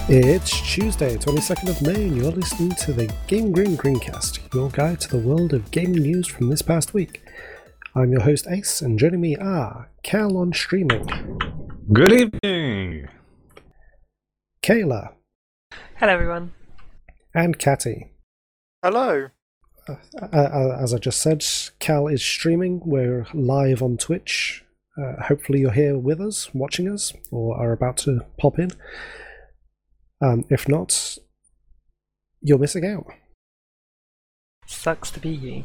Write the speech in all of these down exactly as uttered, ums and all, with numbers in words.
It's Tuesday, twenty-second of May, and you're listening to the Game Green Greencast, your guide to the world of gaming news from this past week. I'm your host Ace, and joining me are Cal on streaming. Good evening. Kayla. Hello, everyone. And Catty. Hello. Uh, uh, as I just said, Cal is streaming. We're live on Twitch. Uh, hopefully you're here with us, watching us, or are about to pop in. Um, if not, you're missing out. Sucks to be you.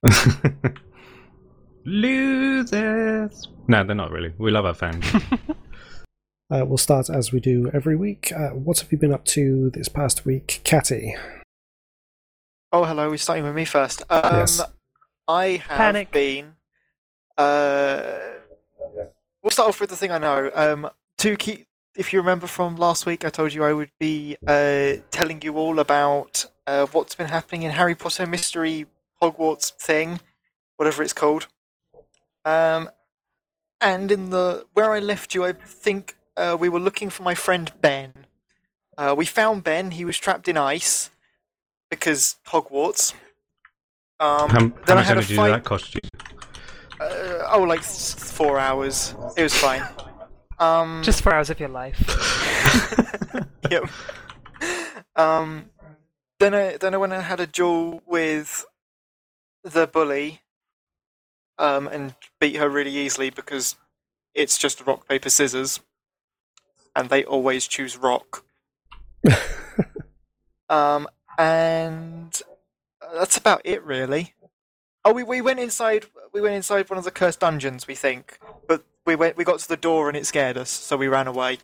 Losers. No, they're not really. We love our fans. uh, we'll start as we do every week. Uh, what have you been up to this past week, Catty? Oh, hello. We're starting with me first. Um, Yes. I have Panic. been. Uh, we'll start off with the thing I know. Um, to keep, if you remember from last week, I told you I would be uh, telling you all about uh, what's been happening in Harry Potter Mystery Hogwarts thing, whatever it's called. Um, and in the where I left you, I think uh, we were looking for my friend Ben. Uh, we found Ben. He was trapped in ice because Hogwarts. Um, how how then I much had a energy did fight. that cost you? Uh, oh, like s- four hours. It was fine. Um, Just four hours of your life. yep. Um, then I then I went and had a duel with the bully, um, and beat her really easily because it's just rock paper scissors, and they always choose rock. um, and that's about it, really. Oh, we, we went inside. We went inside one of the cursed dungeons, we think, but we went. We got to the door and it scared us, so we ran away.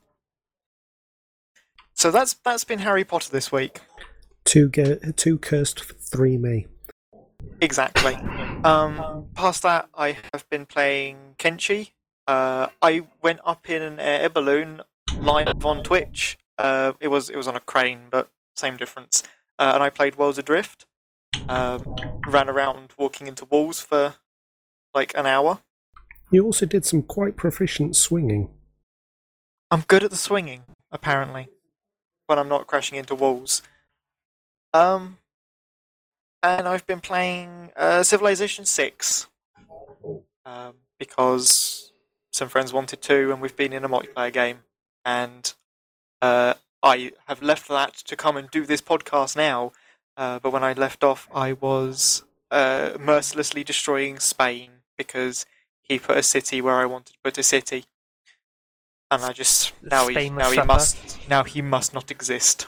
So that's that's been Harry Potter this week. Two, ge- two cursed, three me. Exactly. Um, past that, I have been playing Kenshi. Uh, I went up in an air balloon live on Twitch. Uh, it was it was on a crane, but same difference. Uh, and I played Worlds Adrift. Um, ran around walking into walls for like an hour. You also did some quite proficient swinging. I'm good at the swinging, apparently, when I'm not crashing into walls. Um, and I've been playing uh, Civilization six um, because some friends wanted to, and we've been in a multiplayer game. And uh, I have left that to come and do this podcast now. Uh, but when I left off, I was uh, mercilessly destroying Spain because he put a city where I wanted to put a city, and I just now he Spain now must he suffer. must now he must not exist.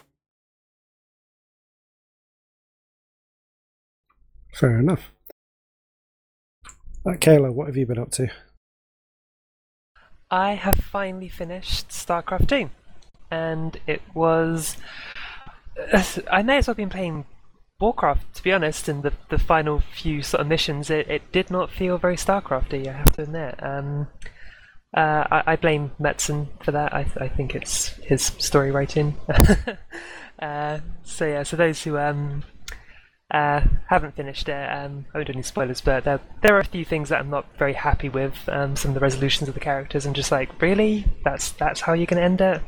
Fair enough. Uh, Kayla, what have you been up to? I have finally finished StarCraft two, and it was. I may as well have been playing Warcraft, to be honest. In the, the final few sort of missions, it, it did not feel very StarCrafty, I have to admit. Um, uh, I, I blame Metzen for that. I, I think it's his story writing. uh, so yeah, so those who um, uh, haven't finished it, um, I won't do any spoilers, but there, there are a few things that I'm not very happy with. Um, some of the resolutions of the characters. I'm just like, really? That's that's how you're going to end it?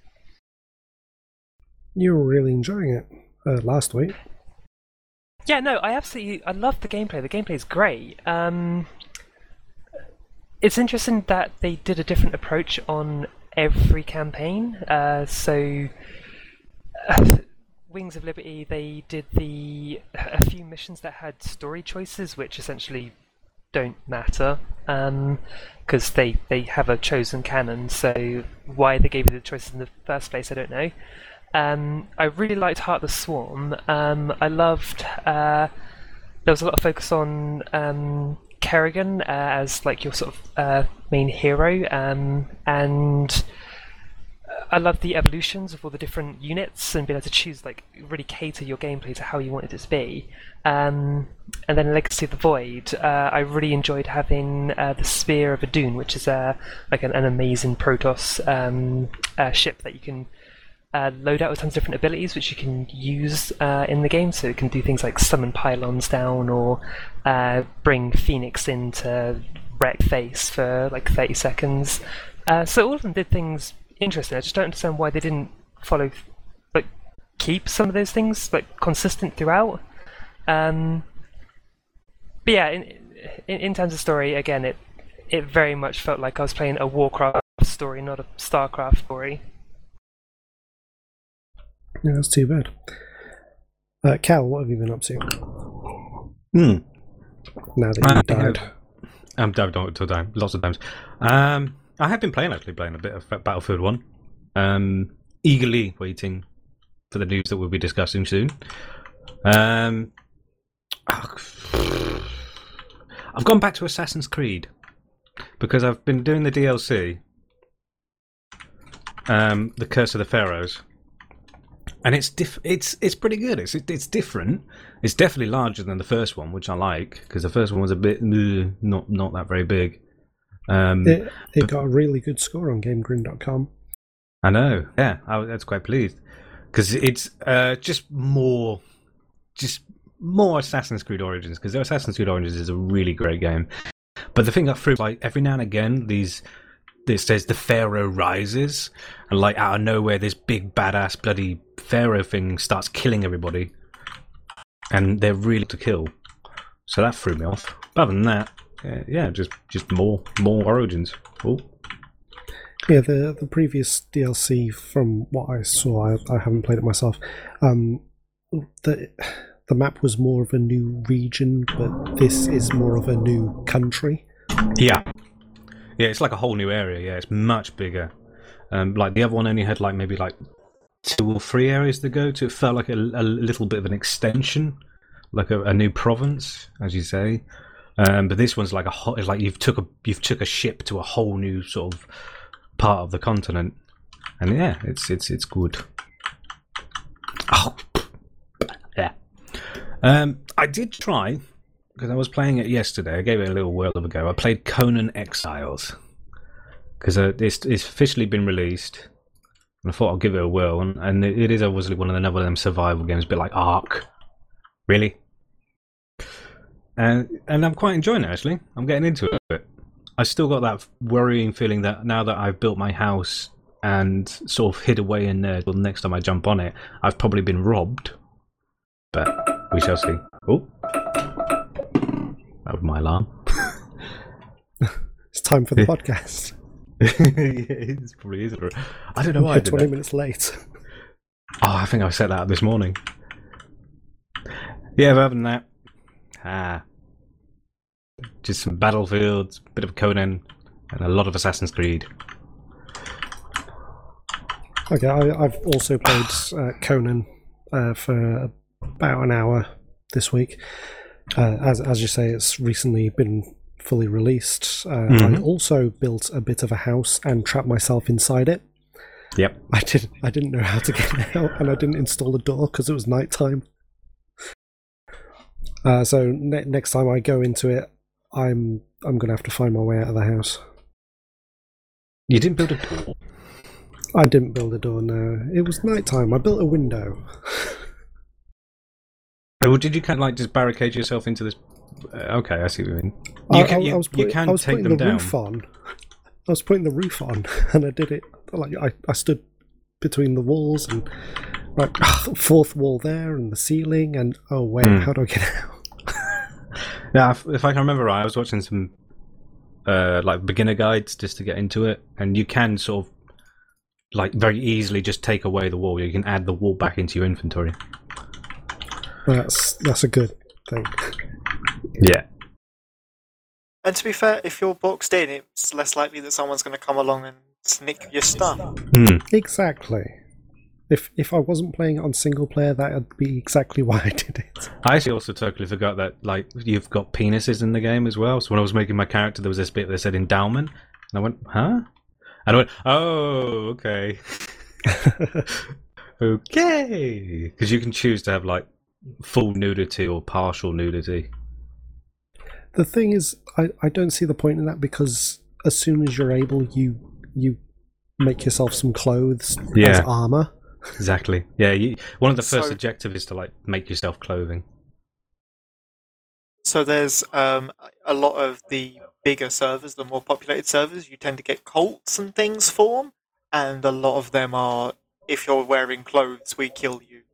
You were really enjoying it uh, last week. Yeah, no, I absolutely, I love the gameplay. The gameplay is great. Um, it's interesting that they did a different approach on every campaign. Uh, so, uh, Wings of Liberty, they did the a few missions that had story choices, which essentially don't matter, because um, they they have a chosen canon. So why they gave you the choices in the first place, I don't know. Um, I really liked Heart of the Swarm. Um, I loved. Uh, there was a lot of focus on um, Kerrigan uh, as like your sort of uh, main hero, um, and I loved the evolutions of all the different units and being able to choose, like, really cater your gameplay to how you wanted it to be. Um, and then Legacy of the Void, uh, I really enjoyed having uh, the Spear of Adun, which is uh, like an, an amazing Protoss um, uh, ship that you can. Uh, load out with tons of different abilities which you can use uh, in the game, so it can do things like summon pylons down or uh, bring Phoenix in to wreck face for like thirty seconds. Uh, so all of them did things interesting. I just don't understand why they didn't follow keep some of those things like consistent throughout. Um, but yeah, in, in in terms of story, again, it it very much felt like I was playing a Warcraft story, not a StarCraft story. Yeah, that's too bad. Uh, Cal, what have you been up to? Hmm. Now that you I died. have- I'm died all the time, lots of times. Um, I have been playing actually playing a bit of Battlefield One. Um, eagerly waiting for the news that we'll be discussing soon. Um, I've gone back to Assassin's Creed because I've been doing the D L C, um, The Curse of the Pharaohs, and it's diff- it's it's pretty good. It's it's different. It's definitely larger than the first one, which I like because the first one was a bit uh, not not that very big. Um, It, it got a really good score on GameGrin dot com. I know, yeah, I was quite pleased because it's uh, just more, just more Assassin's Creed Origins. Because Assassin's Creed Origins is a really great game, but the thing that through like every now and again, these this says the Pharaoh rises, and like out of nowhere, this big badass bloody Pharaoh thing starts killing everybody, and they're really to kill. So that threw me off. But other than that, yeah, yeah just just more more Origins. Oh. Yeah, the the previous D L C, from what I saw, I, I haven't played it myself. Um, the the map was more of a new region, but this is more of a new country. Yeah, yeah, it's like a whole new area. Yeah, it's much bigger. Um, like the other one only had like maybe like two or three areas to go to. It felt like a, a little bit of an extension, like a, a new province, as you say. Um, but this one's like a whole, it's like you've took a you've took a ship to a whole new sort of part of the continent, and yeah, it's it's it's good. Oh, yeah. Um, I did try because I was playing it yesterday. I gave it a little whirl of a go. I played Conan Exiles because uh, it's it's officially been released, and I thought I'll give it a whirl. And, and it, it is obviously one of the another of them survival games, a bit like Ark. Really, and and I'm quite enjoying it actually. I'm getting into it. I still got that worrying feeling that now that I've built my house and sort of hid away in there till the next time I jump on it, I've probably been robbed. But we shall see. Oh, that was my alarm. It's time for the podcast. Yeah, it probably is. I don't know why I We're did twenty that. minutes late. Oh, I think I set that up this morning. Yeah, but other than that, ah, just some Battlefields, a bit of Conan, and a lot of Assassin's Creed. Okay, I, I've also played uh, Conan uh, for about an hour this week. Uh, as as you say, it's recently been fully released. Uh, Mhm. I also built a bit of a house and trapped myself inside it. Yep. I didn't I didn't know how to get out, and I didn't install a door because it was night time. Uh, so ne- next time I go into it, I'm I'm gonna have to find my way out of the house. You didn't build a door. I didn't build a door. No, it was night time. I built a window. Or did you kind of like just barricade yourself into this? Uh, okay, I see what you mean. I, You can, I, you, I was you putting, can I was take putting them the down. roof on. I was putting the roof on, and I did it like I, I stood between the walls and right fourth wall there and the ceiling, and oh wait, Hmm. how do I get out? Yeah, if, if I can remember right, I was watching some uh, like beginner guides just to get into it, and you can sort of like very easily just take away the wall. You can add the wall back into your inventory. That's that's a good thing. Yeah. And to be fair, if you're boxed in, it's less likely that someone's going to come along and snick your stuff. Hmm. Exactly. If if I wasn't playing it on single player, that would be exactly why I did it. I actually also totally forgot that like you've got penises in the game as well. So when I was making my character, there was this bit that said endowment, and I went, "Huh?" And I went, "Oh, okay, okay," because you can choose to have like full nudity or partial nudity. The thing is, I, I don't see the point in that, because as soon as you're able, you you make yourself some clothes as Yeah. armor. Exactly. Yeah. You, one of the first So- objectives is to like make yourself clothing. So there's um, a lot of the bigger servers, the more populated servers, you tend to get cults and things form, and a lot of them are, if you're wearing clothes, we kill you.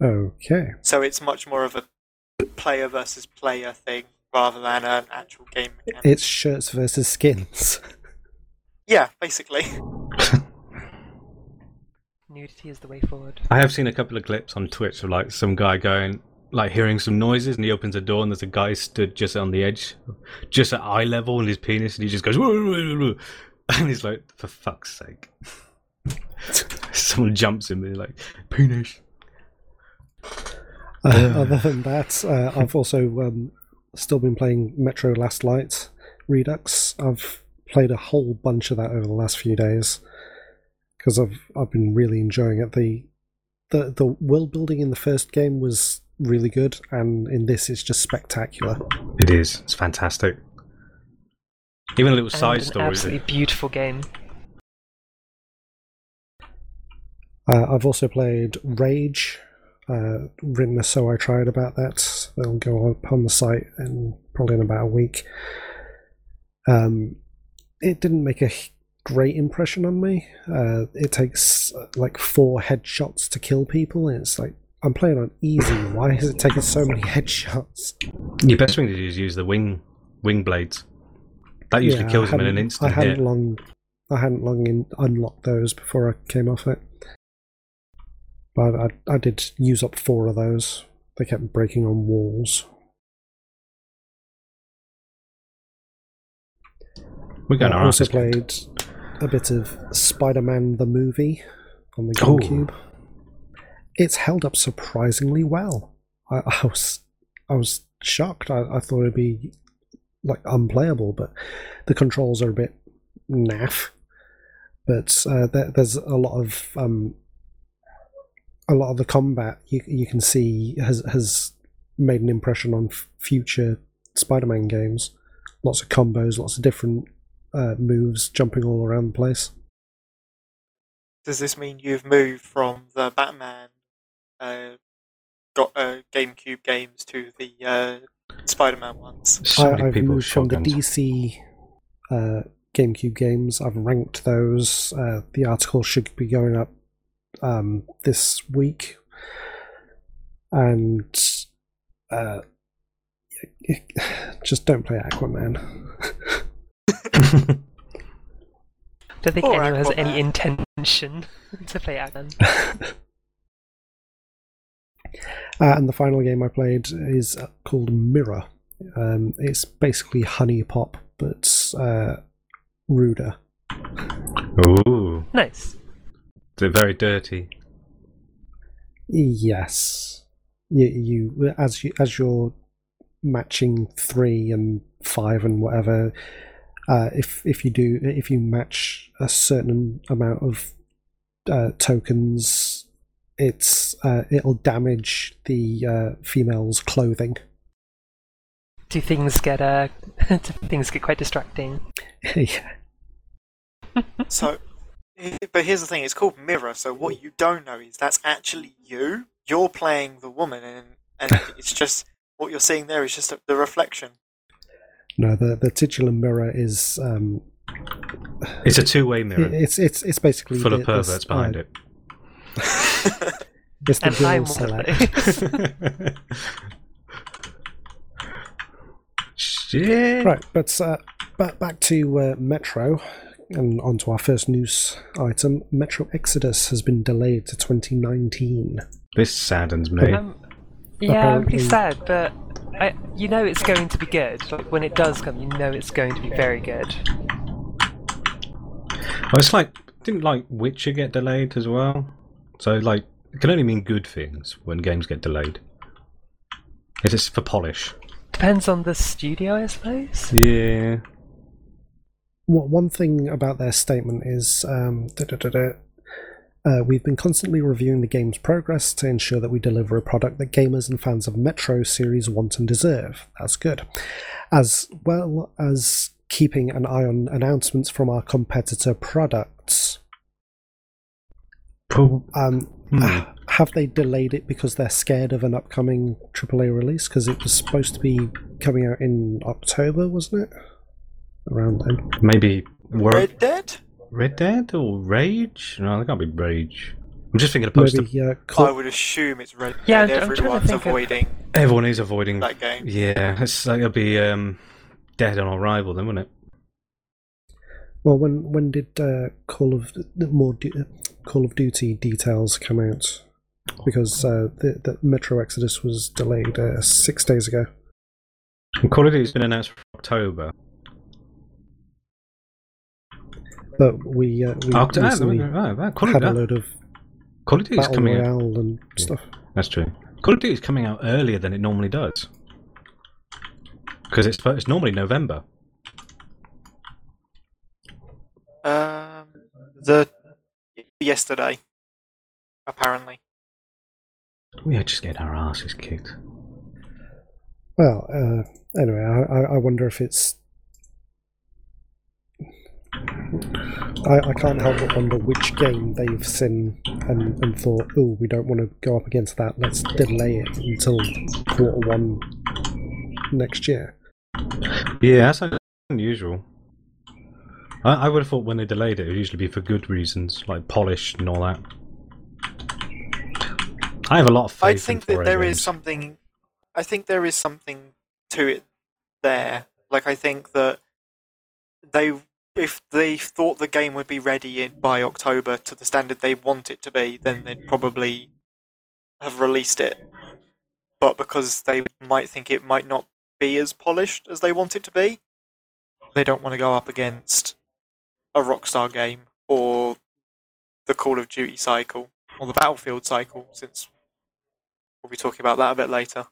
Okay. So it's much more of a player versus player thing rather than an actual game mechanic. It's shirts versus skins. Yeah, basically. Nudity is the way forward. I have seen a couple of clips on Twitch of like some guy going, like hearing some noises, and he opens a door, and there's a guy stood just on the edge, just at eye level, and his penis, and he just goes, whoa, whoa, whoa. And he's like, for fuck's sake. Someone jumps in there like, penis. Uh, other than that, uh, I've also um, still been playing Metro Last Light Redux. I've played a whole bunch of that over the last few days because I've I've been really enjoying it. The the the world building in the first game was really good, and in this it's just spectacular. It is. It's fantastic. Even little And side an stories. absolutely beautiful game. Uh, I've also played Rage. Uh, written a So I Tried about that. They'll go up on the site in probably in about a week. Um, it didn't make a great impression on me. Uh, it takes uh, like four headshots to kill people, and it's like, I'm playing on easy. Why is it taking so many headshots? Your best thing to do is use the wing wing blades. That usually Yeah, kills I them in an hadn't- instant I hadn't hit. long, I hadn't long in, unlocked those before I came off it. But I, I did use up four of those. They kept breaking on walls. We're going I on. also played a bit of Spider-Man the movie on the Oh. GameCube. It's held up surprisingly well. I, I was I was shocked. I, I thought it'd be like unplayable, but the controls are a bit naff. But uh, there, there's a lot of um, a lot of the combat you you can see has has made an impression on f- future Spider-Man games. Lots of combos, lots of different uh, moves, jumping all around the place. Does this mean you've moved from the Batman uh, got uh, GameCube games to the uh, Spider-Man ones? So I, many I've people with moved from the shotguns. D C uh, GameCube games. I've ranked those. Uh, the article should be going up um, this week, and uh, just don't play Aquaman. Don't think Or anyone has Aquaman. any intention to play Aquaman. Uh, and the final game I played is uh, called Mirror. Um, it's basically Honey Pop, but uh, ruder. Ooh. Nice. They're very dirty. Yes, you, you as you as you're matching three and five and whatever. Uh, if if you do if you match a certain amount of uh, tokens, it's uh, it'll damage the uh, female's clothing. Do things get uh, do things get quite distracting? Yeah. So, eh, but here's the thing: it's called Mirror. So what you don't know is that's actually you. You're playing the woman, and and it's just what you're seeing there is just the reflection. No, the the titular mirror is um, It's a two-way mirror, it's it's it's basically full the, of perverts the, behind uh, it. It's the And I'm girl one of select. those. Shit. Right, but uh, back back to uh, Metro and onto our first news item. Metro Exodus has been delayed to twenty nineteen. This saddens me. Um, yeah, I'm pretty Apparently- sad, but I, you know it's going to be good. Like when it does come, you know it's going to be very good. Oh, it's like, didn't like Witcher get delayed as well? So like, it can only mean good things when games get delayed. It is for polish. Depends on the studio, I suppose. Yeah. What one thing about their statement is um, da, da, da, da, uh, we've been constantly reviewing the game's progress to ensure that we deliver a product that gamers and fans of Metro series want and deserve. That's good. As well as keeping an eye on announcements from our competitor products. Pro- Um, Hmm. Have they delayed it because they're scared of an upcoming triple A release? Because it was supposed to be coming out in October, wasn't it? Around then. Maybe Wor- Red Dead? Red Dead or Rage? No, that can't be Rage. I'm just thinking of post. Maybe uh, Call- I would assume it's Red Dead. Yeah, I'm- I'm trying to Everyone's think of- avoiding Everyone is avoiding that game. Yeah, it's like it'll be um, Dead on Arrival, then, wouldn't it? well, when when did uh, Call of more Du- Call of Duty details come out? Because uh, the, the Metro Exodus was delayed uh, six days ago. And Call of Duty's been announced for October. But we uh, we October. recently Right, right. Call of had a Duty. load of Call of Duty's Battle coming out. Royale and stuff. That's true. Call of Duty's coming out earlier than it normally does. Because it's it's normally November. Um, the yesterday, apparently. We are just getting our asses kicked. Well, uh, anyway, I, I wonder if it's. I, I can't help but wonder which game they've seen and, and thought, oh, we don't want to go up against that, let's delay it until quarter one next year. Yeah, that's unusual. I, I would have thought when they delayed it, it would usually be for good reasons, like polished and all that. I have a lot of faith I in think four A that there games. is something. I think there is something to it there. Like I think that they, if they thought the game would be ready in, by October to the standard they want it to be, then they'd probably have released it. But because they might think it might not be as polished as they want it to be, they don't want to go up against a Rockstar game or the Call of Duty cycle or the Battlefield cycle, since we'll be talking about that a bit later.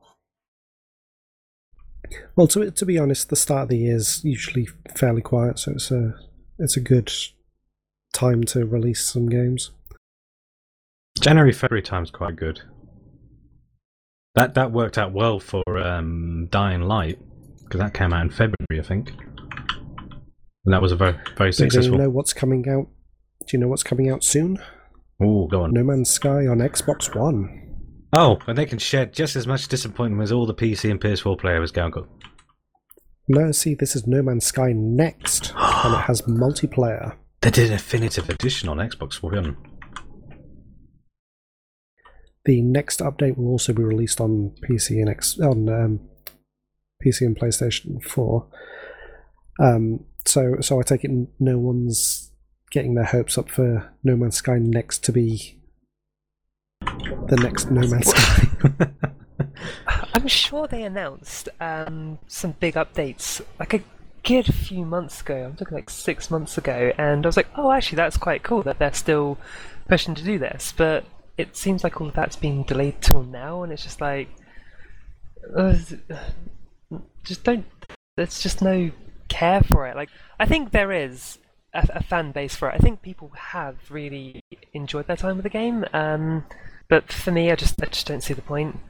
Well, to to be honest, the start of the year is usually fairly quiet, so it's a it's a good time to release some games. January, February time's quite good. That that worked out well for um, Dying Light, because that came out in February, I think. And that was a very, very Do you successful. know what's coming out? Do you know what's coming out soon? Oh, go on. No Man's Sky on Xbox One. Oh, and they can shed just as much disappointment as all the P C and P S four players go. go. No, see, this is No Man's Sky Next, and it has multiplayer. They did a definitive edition on Xbox One. The next update will also be released on P C and X on um, P C and PlayStation four. Um, so, so I take it no one's getting their hopes up for No Man's Sky Next to be the next No Man's Sky. I'm sure they announced um, some big updates like a good few months ago. I'm talking like six months ago, and I was like, oh, actually, that's quite cool that they're still pushing to do this. But it seems like all of that's been delayed till now, and it's just like, uh, just don't. There's just no care for it. Like, I think there is a, a fan base for it. I think people have really enjoyed their time with the game. Um, but for me, I just I just don't see the point.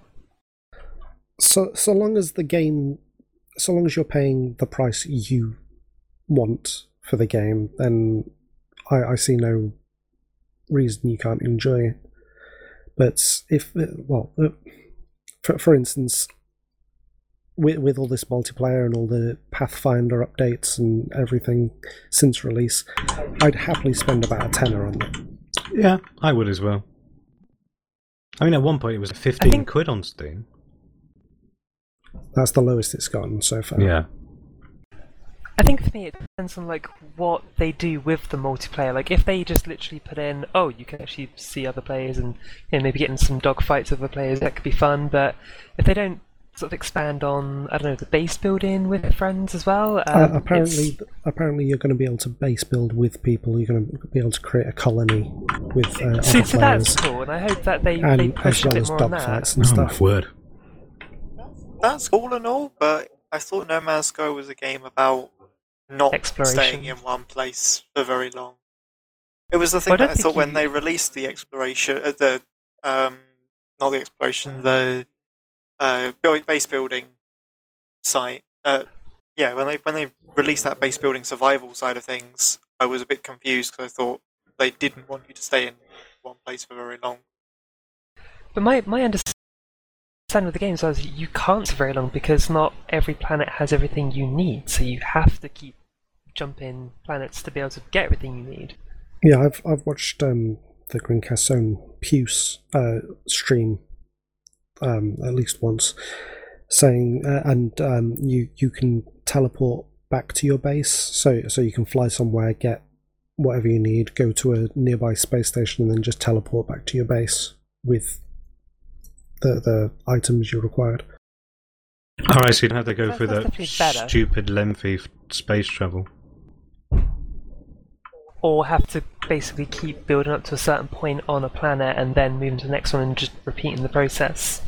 So, so long as the game, so long as you're paying the price you want for the game, then I, I see no reason you can't enjoy it. But if, well, for for instance, with with all this multiplayer and all the Pathfinder updates and everything since release, I'd happily spend about a tenner on it. Yeah, I would as well. I mean, at one point it was fifteen think- quid on Steam. That's the lowest it's gotten so far. Yeah. I think for me it depends on like what they do with the multiplayer. Like if they just literally put in, oh, you can actually see other players and you know, maybe get in some dogfights with other players, that could be fun. But if they don't sort of expand on, I don't know, the base building with their friends as well. Um, Uh, apparently, it's- apparently you're going to be able to base build with people. You're going to be able to create a colony with uh, so, other so players, that's cool, and I hope that they, they and push as well a bit as more on that. dogfights and Oh my stuff. word. That's cool and all, but I thought No Man's Sky was a game about not Exploration. staying in one place for very long. It was the thing Well, I don't that I think thought when you- they released the exploration, uh, the um, not the exploration, the uh, build, base building site. Uh, yeah, when they when they released that base building survival side of things, I was a bit confused because I thought they didn't want you to stay in one place for very long. But my my understanding of the game is you can't for very long because not every planet has everything you need, so you have to keep jumping planets to be able to get everything you need. Yeah, I've I've watched um, the Greencast's own Puce uh, stream um, at least once, saying, uh, and um, you you can teleport back to your base, so so you can fly somewhere, get whatever you need, go to a nearby space station, and then just teleport back to your base with the the items you required. All right, so you don't have to go That's through that definitely better. stupid, lengthy f- space travel. Or have to basically keep building up to a certain point on a planet and then moving to the next one and just repeating the process.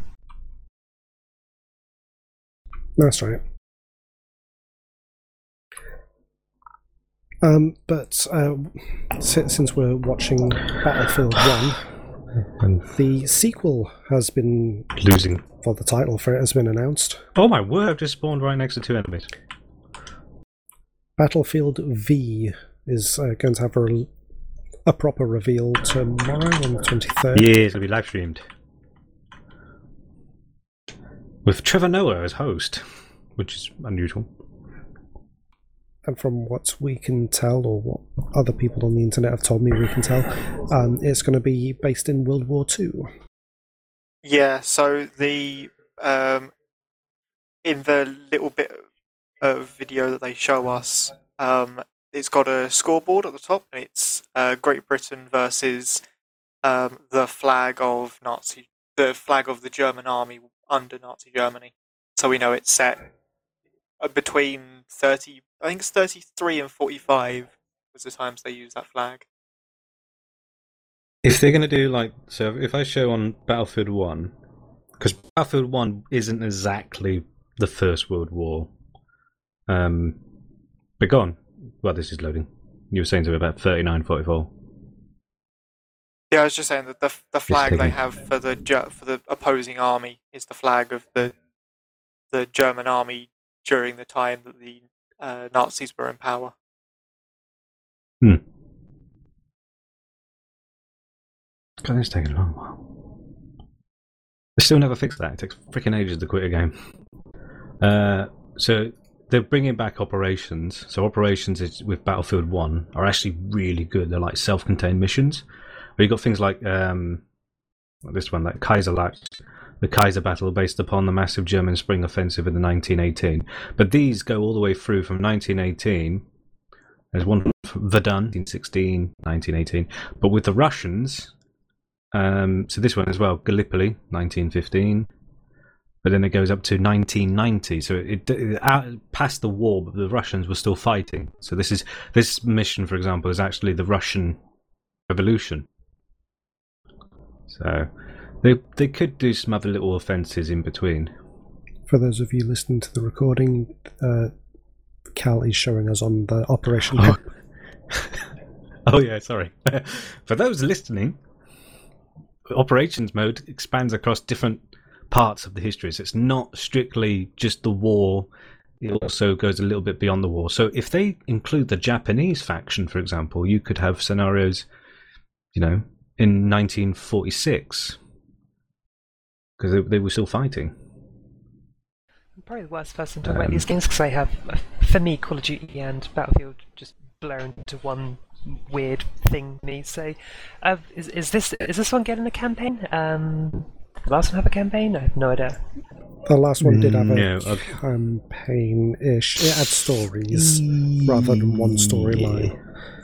That's right. Um, but uh, since, since we're watching Battlefield one, And the sequel has been, losing. well, the title for it has been announced. Oh my word, I've just spawned right next to two enemies. Battlefield V is uh, going to have a, a proper reveal tomorrow on the twenty-third. Yeah, it's going to be live streamed. With Trevor Noah as host, which is unusual. And from what we can tell, or what other people on the internet have told me we can tell, um, it's going to be based in World War Two. Yeah, so the um, in the little bit of video that they show us, um, it's got a scoreboard at the top, and it's uh, Great Britain versus um, the flag of Nazi, the flag of the German army under Nazi Germany. So we know it's set between thirty, I think it's thirty-three and forty-five was the times they use that flag. If they're going to do like, so if I show on Battlefield one, because Battlefield one isn't exactly the First World War. Um, but go on. Well, this is loading. You were saying to me about thirty-nine forty-four. Yeah, I was just saying that the the flag they taking- have for the Ge- for the opposing army is the flag of the the German army during the time that the uh, Nazis were in power. Hmm. God, this is taking a long while. They still never fixed that. It takes freaking ages to quit a game. Uh, so they're bringing back operations. So operations is, with Battlefield one are actually really good. They're like self-contained missions. But you've got things like um, this one, like Kaiserlacht, the Kaiser battle based upon the massive German spring offensive in the nineteen eighteen. But these go all the way through from nineteen eighteen. There's one from Verdun, nineteen sixteen, nineteen eighteen. But with the Russians, um, so this one as well, Gallipoli, nineteen fifteen. But then it goes up to nineteen ninety. So it, it out past the war, but the Russians were still fighting. So this is this mission, for example, is actually the Russian Revolution. So they they could do some other little offences in between. For those of you listening to the recording, uh, Cal is showing us on the Operation. Oh, oh yeah, sorry. For those listening, operations mode expands across different parts of the history. So it's not strictly just the war. It also goes a little bit beyond the war. So if they include the Japanese faction, for example, you could have scenarios, you know, in nineteen forty-six, because they, they were still fighting. I'm probably the worst person to talk about these games because I have, for me, Call of Duty and Battlefield just blur into one weird thing. Me, so uh, is is this is this one getting a campaign? Um, did the last one have a campaign? I have no idea. The last one did have a No, uh, campaign-ish. It had stories rather than one storyline.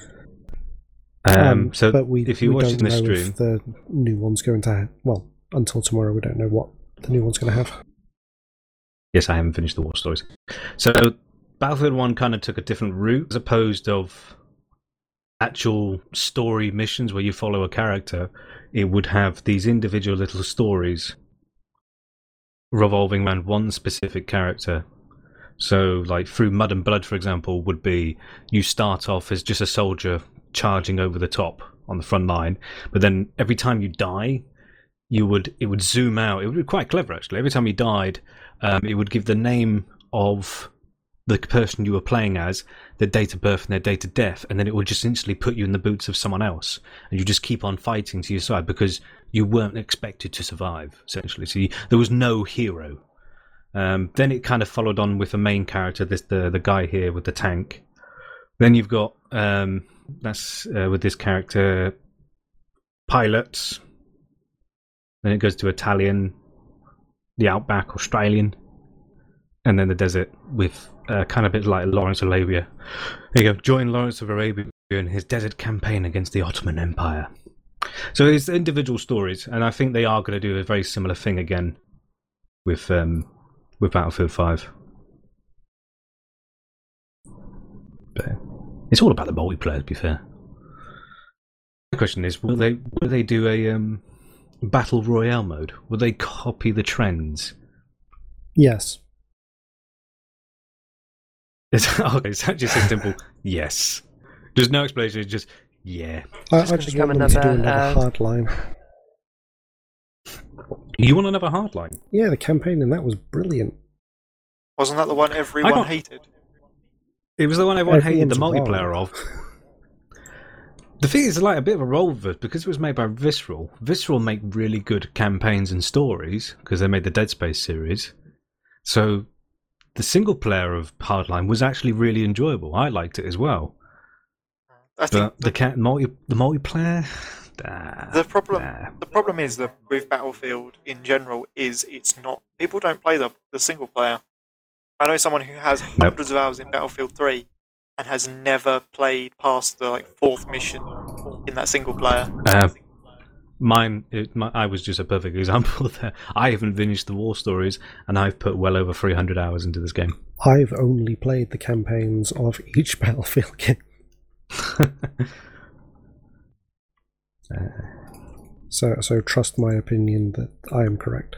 Um, so but we, if you're we watching don't this know stream, if the new one's going to have, well, until tomorrow we don't know what the new one's going to have. yes, I haven't finished the war stories. So Battlefield one kind of took a different route as opposed of actual story missions where you follow a character. It would have these individual little stories revolving around one specific character. So, like through Mud and Blood, for example, would be you start off as just a soldier charging over the top on the front line, but then every time you die, you would it would zoom out. It would be quite clever, actually. Every time you died, um, it would give the name of the person you were playing as, their date of birth and their date of death, and then it would just instantly put you in the boots of someone else, and you just keep on fighting to your side because you weren't expected to survive, essentially. So you, there was no hero. Um, then it kind of followed on with the main character, this the the guy here with the tank. Then you've got um, that's uh, with this character pilots. Then it goes to Italian, the outback, Australian, and then the desert with uh, kind of a bit like Lawrence of Arabia. There you go. Join Lawrence of Arabia in his desert campaign against the Ottoman Empire. So it's individual stories, and I think they are going to do a very similar thing again with um, with Battlefield five. But it's all about the multiplayer, to be fair. The question is, will they will they do a um, battle royale mode? Will they copy the trends? Yes. It's, okay, it's actually so simple. Yes. There's no explanation. It's just yeah. I, It's I gonna just become want them to do another, another uh, hardline. You want another hardline? Yeah, the campaign in that was brilliant. Wasn't that the one everyone got- hated? It was the one everyone hated the Everyone's multiplayer wrong. of. The thing is, like a bit of a role of it because it was made by Visceral. Visceral make really good campaigns and stories because they made the Dead Space series. So the single player of Hardline was actually really enjoyable. I liked it as well. I think But the cat multi the multiplayer. Nah, the problem nah. the problem is that with Battlefield in general is it's not people don't play the the single player. I know someone who has hundreds of hours in Battlefield three and has never played past the like fourth mission in that single player. Uh, mine, it, my, I was just a perfect example there. I haven't finished the war stories, and I've put well over three hundred hours into this game. I've only played the campaigns of each Battlefield game. uh, So, so trust my opinion that I am correct.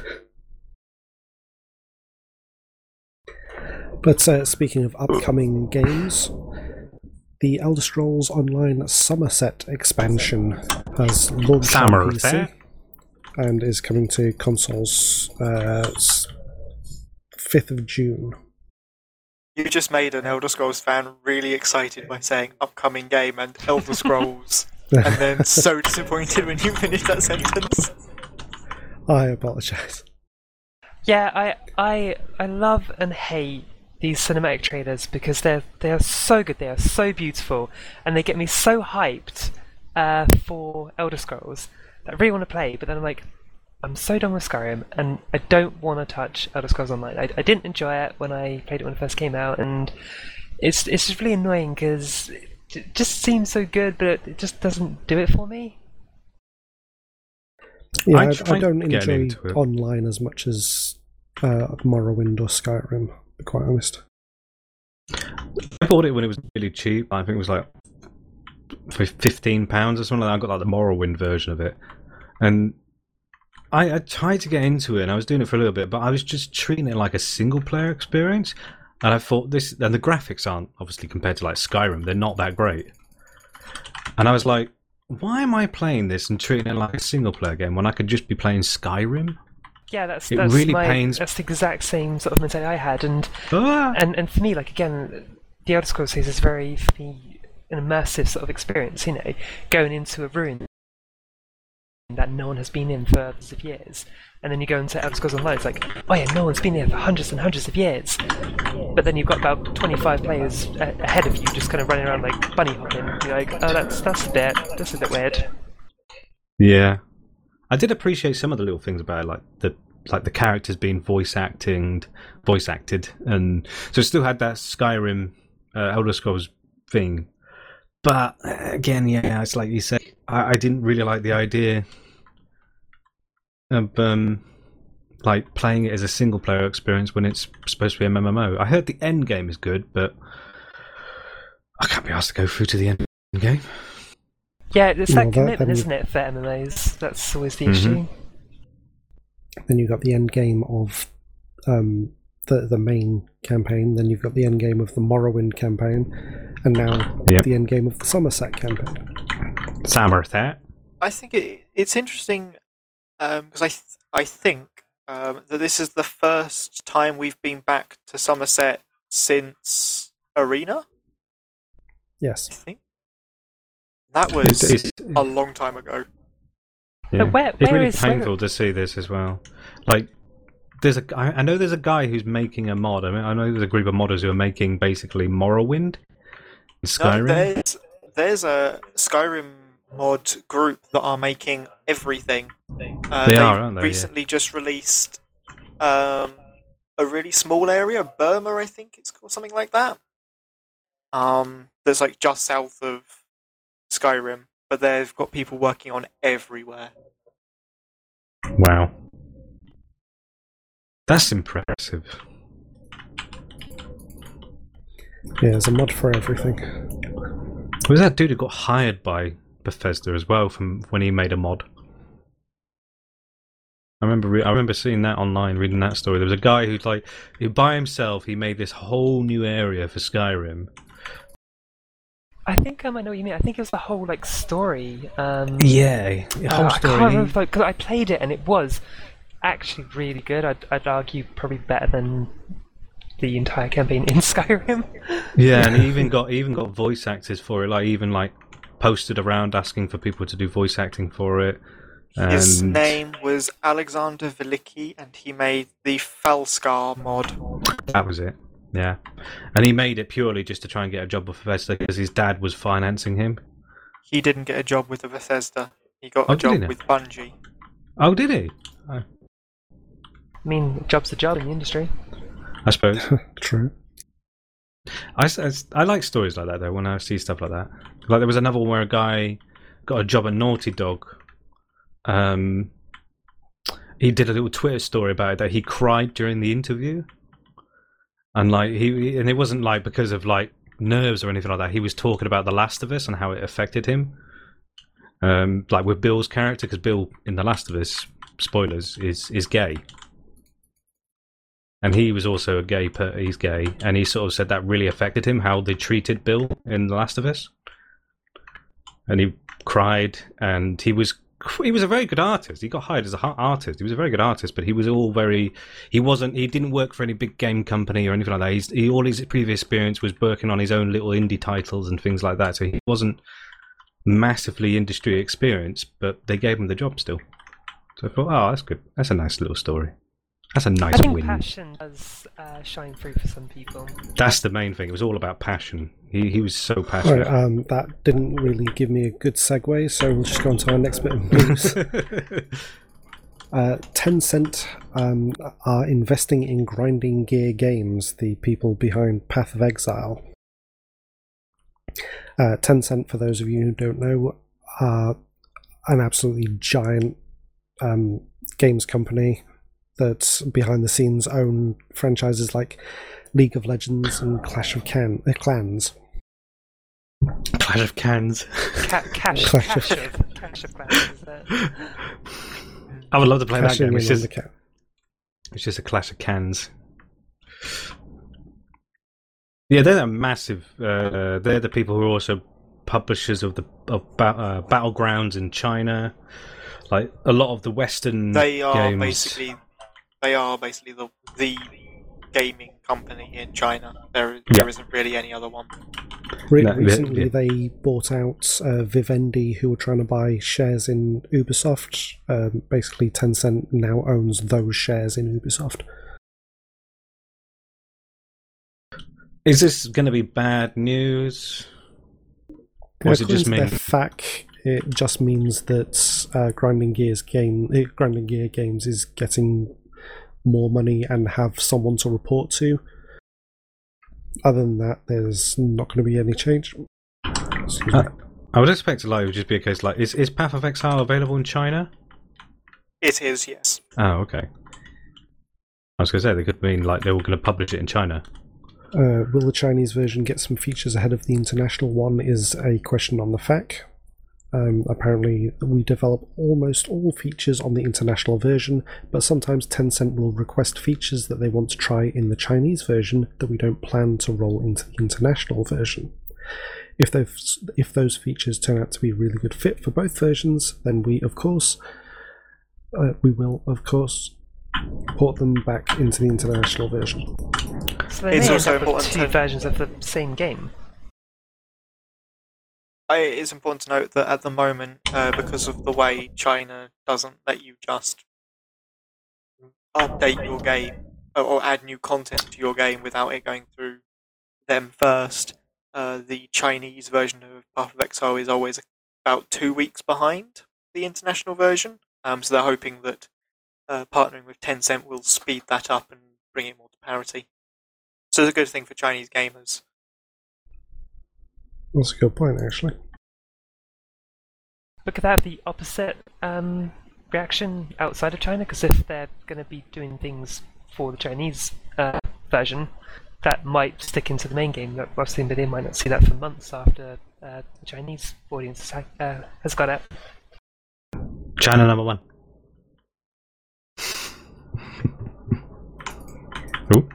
But uh, speaking of upcoming games, the Elder Scrolls Online Somerset expansion has launched on P C Somerset? and is coming to consoles uh, s- fifth of June. You just made an Elder Scrolls fan really excited by saying upcoming game and Elder Scrolls, and then so disappointed when you finished that sentence. I apologise. Yeah, I I I love and hate these cinematic trailers because they're they are so good, they are so beautiful, and they get me so hyped uh, for Elder Scrolls that I really want to play. But then I'm like, I'm so done with Skyrim, and I don't want to touch Elder Scrolls Online. I, I didn't enjoy it when I played it when it first came out, and it's it's just really annoying because it just seems so good, but it, it just doesn't do it for me. Yeah, I I, tried I don't getting enjoy into it. online as much as uh, Morrowind or Skyrim, to be quite honest. I bought it when it was really cheap. I think it was like for fifteen pounds or something. Like that. I got like the Morrowind version of it, and I, I tried to get into it, and I was doing it for a little bit, but I was just treating it like a single player experience. And I thought this, and the graphics aren't obviously compared to like Skyrim. They're not that great. And I was like, why am I playing this and treating it like a single player game when I could just be playing Skyrim? Yeah, that's It that's really my, pains- that's the exact same sort of mentality I had, and Ah! and and for me, like again, the Elder Scrolls series is very for me an immersive sort of experience. You know, going into a ruin that no one has been in for hundreds of years, and then you go into Elder Scrolls Online. It's like, oh yeah, no one's been here for hundreds and hundreds of years, but then you've got about twenty-five players a- ahead of you, just kind of running around like bunny hopping. You're like, oh, that's that's a bit that's a bit weird. Yeah, I did appreciate some of the little things about it, like the like the characters being voice acting, voice acted, and so it still had that Skyrim, uh, Elder Scrolls thing. But uh, again, yeah, it's like you said, I, I didn't really like the idea of um, like playing it as a single player experience when it's supposed to be an M M O. I heard the end game is good, but I can't be asked to go through to the end game. Yeah, it's Well, that that- commitment, then- isn't it, for M M Os? That's always the Mhm. issue. Then you've got the end game of um, the the main campaign. Then you've got the end game of the Morrowind campaign, and now Yep. the end game of the Somerset campaign. Somerset. I think it, it's interesting because I th- I think um, that this is the first time we've been back to Somerset since Arena. I Yes. think that was It's, it's, a long time ago. Yeah. But where- it's where really is- where- painful to see this as well. Like, there's a, I, I know there's a guy who's making a mod. I mean, I know there's a group of modders who are making basically Morrowind, and No, Skyrim. there's there's a Skyrim mod group that are making everything. Uh, They they've are, aren't they? recently just released um, a really small area, Burma, I think it's called, something like that. Um, that's like just south of Skyrim, but they've got people working on everywhere. Wow. That's impressive. Yeah, there's a mod for everything. Was that dude who got hired by Bethesda as well from when he made a mod? I remember re- I remember seeing that online, reading that story. There was a guy who's like, who by himself, he made this whole new area for Skyrim. I think um, I know what you mean. I think it was the whole like story. Um, Yeah, the uh, whole I story. can't remember because I played it and it was actually really good. I'd, I'd argue probably better than the entire campaign in Skyrim. Yeah, and he even got he even got voice actors for it. Like even like posted around asking for people to do voice acting for it. And His name was Alexander Velicki, and he made the Falskar mod. that was it. Yeah, and he made it purely just to try and get a job with Bethesda because his dad was financing him. He didn't get a job with the Bethesda. He got Oh, a did he job not? with Bungie. Oh, did he? Oh, I mean, job's a job in the industry. I suppose. True. I, s- I s- I like stories like that though. When I see stuff like that, like there was another one where a guy got a job at Naughty Dog. Um, he did a little Twitter story about it that he cried during the interview, and like he and it wasn't like because of like nerves or anything like that. He was talking about The Last of Us and how it affected him, um, like with Bill's character, because Bill in The Last of Us, spoilers, is is gay. And he was also a gay, per- he's gay, and he sort of said that really affected him, how they treated Bill in The Last of Us. And he cried, and he was he was a very good artist. He got hired as an artist. He was a very good artist, but he was all very, he wasn't, he didn't work for any big game company or anything like that. He's, he, all his previous experience was working on his own little indie titles and things like that, so he wasn't massively industry experienced, but they gave him the job still. So I thought, oh, that's good. That's a nice little story. That's a nice I think win. passion does uh, shine through for some people. That's the main thing. It was all about passion. He he was so Right, passionate. um, that didn't really give me a good segue, so we'll just go on to our next bit of news. uh, Tencent um, are investing in Grinding Gear Games, the people behind Path of Exile. Uh, Tencent, for those of you who don't know, are an absolutely giant um, games company that behind the scenes own franchises like League of Legends and Clash of Can- uh, Clans. Clash of Cans. Ca- cash, Clash cash of- of, cash of clans, is that? I would love to play that Cashing game. in It's on just, the ca- it's just a Clash of Cans. Yeah, they're a massive. Uh, they're the people who are also publishers of the of ba- uh, Battlegrounds in China. Like a lot of the Western They are games. basically they are basically the the gaming company in China. There Yeah. there isn't really any other one. Re- No, yeah, recently, yeah. they bought out uh, Vivendi, who were trying to buy shares in Ubisoft. Um, basically, Tencent now owns those shares in Ubisoft. Is this going to be bad news? Or does it According just to mean? their F A Q, it just means that uh, Grinding Gears game, uh, Grinding Gear Games is getting more money and have someone to report to. Other than that, there's not going to be any change. Excuse me. Uh, I would expect like it would just be a case like is is Path of Exile available in China? It is, yes. Oh, okay. I was going to say they could mean like they were going to publish it in China. Uh, will the Chinese version get some features ahead of the international one is a question on the F A Q. Um, apparently, we develop almost all features on the international version, but sometimes Tencent will request features that they want to try in the Chinese version that we don't plan to roll into the international version. If those if those features turn out to be a really good fit for both versions, then we of course uh, we will of course port them back into the international version. So they It's may also end up with important two to- versions of the same game. I, it's important to note that at the moment, uh, because of the way China doesn't let you just update your game or, or add new content to your game without it going through them first, uh, the Chinese version of Path of Exile is always about two weeks behind the international version. Um, so they're hoping that uh, partnering with Tencent will speed that up and bring it more to parity. So it's a good thing for Chinese gamers. That's a good point, actually. But could that have the opposite um, reaction outside of China? Because if they're going to be doing things for the Chinese uh, version, that might stick into the main game. That obviously, but they might not see that for months after uh, the Chinese audience has, uh, has got out. China number one. Ooh.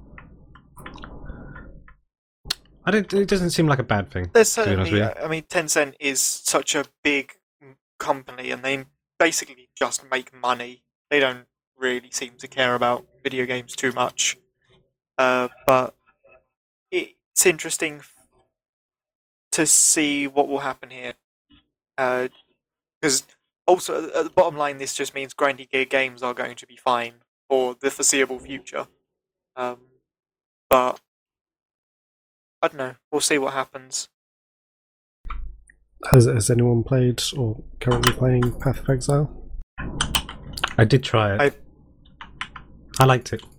I don't, it doesn't seem like a bad thing. There's to be honest certainly, with you. I mean, Tencent is such a big company, and they basically just make money. They don't really seem to care about video games too much. Uh, but it's interesting to see what will happen here. Because uh, also, at the bottom line, this just means Grindy Gear games are going to be fine for the foreseeable future. Um, but I don't know. We'll see what happens. Has has anyone played or currently playing Path of Exile? I did try it. I, I liked it.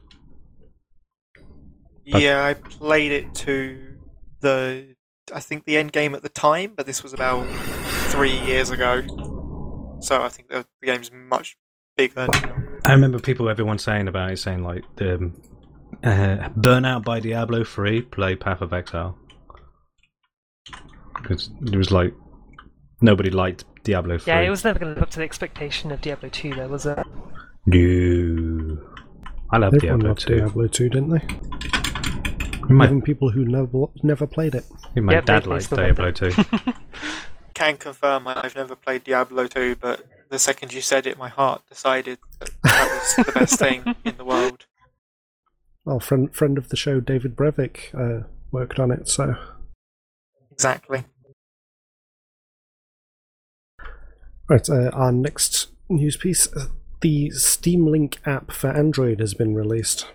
But yeah, I played it to the, I think the end game at the time, but this was about three years ago. So I think the, the game's much bigger now. I remember people, everyone saying about it, saying like, the uh, Burnout by Diablo three, play Path of Exile. Because it was like, nobody liked Diablo three. Yeah, it was never going to live up to the expectation of Diablo two, though, was it? No. I love Everyone Diablo loved two. Diablo two, didn't they? My, Even people who never never played it. my Yeah, dad they- they liked still loved Diablo it. two. Can confirm I've never played Diablo two, but the second you said it, my heart decided that that was the best thing in the world. Well, friend friend of the show, David Brevik, uh, worked on it, so... Exactly. Right, uh, our next news piece. uh, The Steam Link app for Android has been released.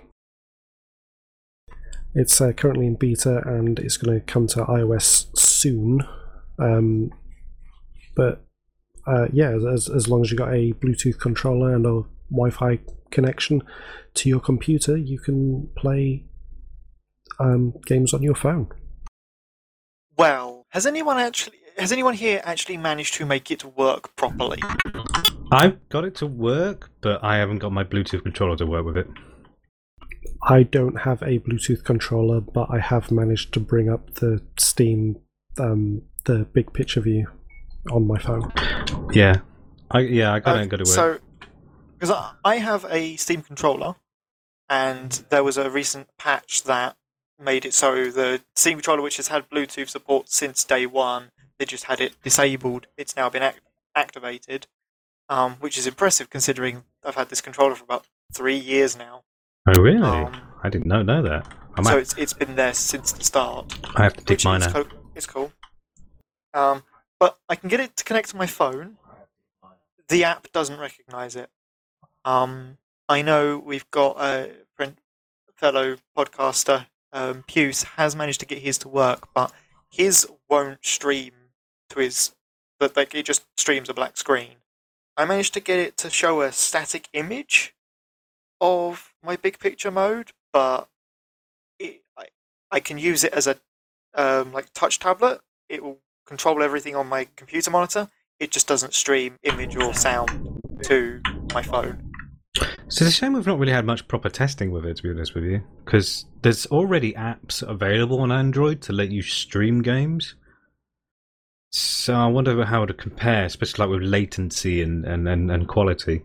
It's uh, currently in beta and it's going to come to iOS soon. Um, but uh, yeah, as, as long as you got a Bluetooth controller and a Wi-Fi connection to your computer, you can play um, games on your phone. Well, has anyone actually, has anyone here actually managed to make it work properly? I've got it to work, but I haven't got my Bluetooth controller to work with it. I don't have a Bluetooth controller, but I have managed to bring up the Steam, um, the big picture view on my phone. Yeah. I yeah, I got it Uh, and got it work. So, because I, I have a Steam controller, and there was a recent patch that made it so the Steam controller, which has had Bluetooth support since day one, they just had it disabled. It's now been act- activated, um, which is impressive considering I've had this controller for about three years now. Oh really? um, I didn't know, know that. I might So it's it's been there since the start. I have to dig Which mine is out. cool. It's cool. Um, but I can get it to connect to my phone. The app doesn't recognise it. Um, I know we've got a friend, fellow podcaster, um, Puce, has managed to get his to work, but his won't stream to his. But like it just streams a black screen. I managed to get it to show a static image of my big picture mode, but it, I, I can use it as a um, like touch tablet. It will control everything on my computer monitor. It just doesn't stream image or sound to my phone. So it's a shame we've not really had much proper testing with it, to be honest with you, because there's already apps available on Android to let you stream games. So I wonder how it would compare, especially like with latency and, and, and, and quality.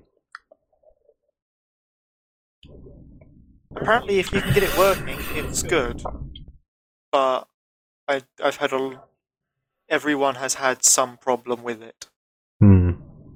Apparently, if you can get it working, it's good. But I, I've had a. Everyone has had some problem with it. Hmm.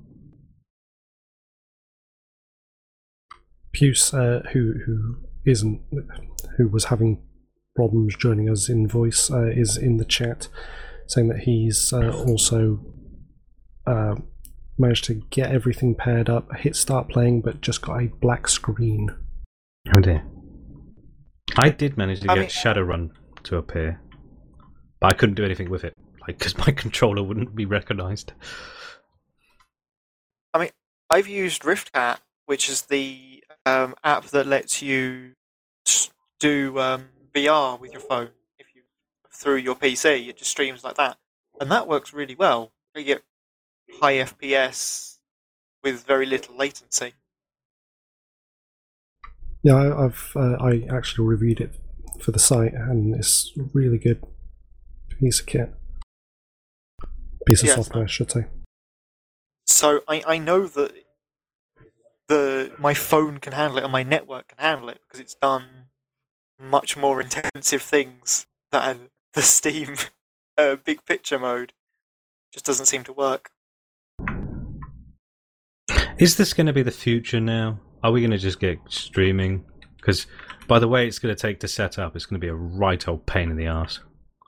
Puce, uh, who who isn't, who was having problems joining us in voice, uh, is in the chat, saying that he's uh, also uh, managed to get everything paired up, hit start playing, but just got a black screen. Oh dear. I did manage to I get mean- Shadowrun to appear, but I couldn't do anything with it. because my controller wouldn't be recognised. I mean, I've used RiftCat, which is the um, app that lets you do um, V R with your phone if you through your P C. It just streams like that, and that works really well. You get high F P S with very little latency. Yeah, I, I've uh, I actually reviewed it for the site, and it's really good piece of kit, piece of Yes, software, I should say. So I, I know that the my phone can handle it and my network can handle it because it's done much more intensive things than the Steam uh, big picture mode. Just doesn't seem to work. Is this going to be the future now? Are we going to just get streaming? Because by the way it's going to take to set up, it's going to be a right old pain in the arse.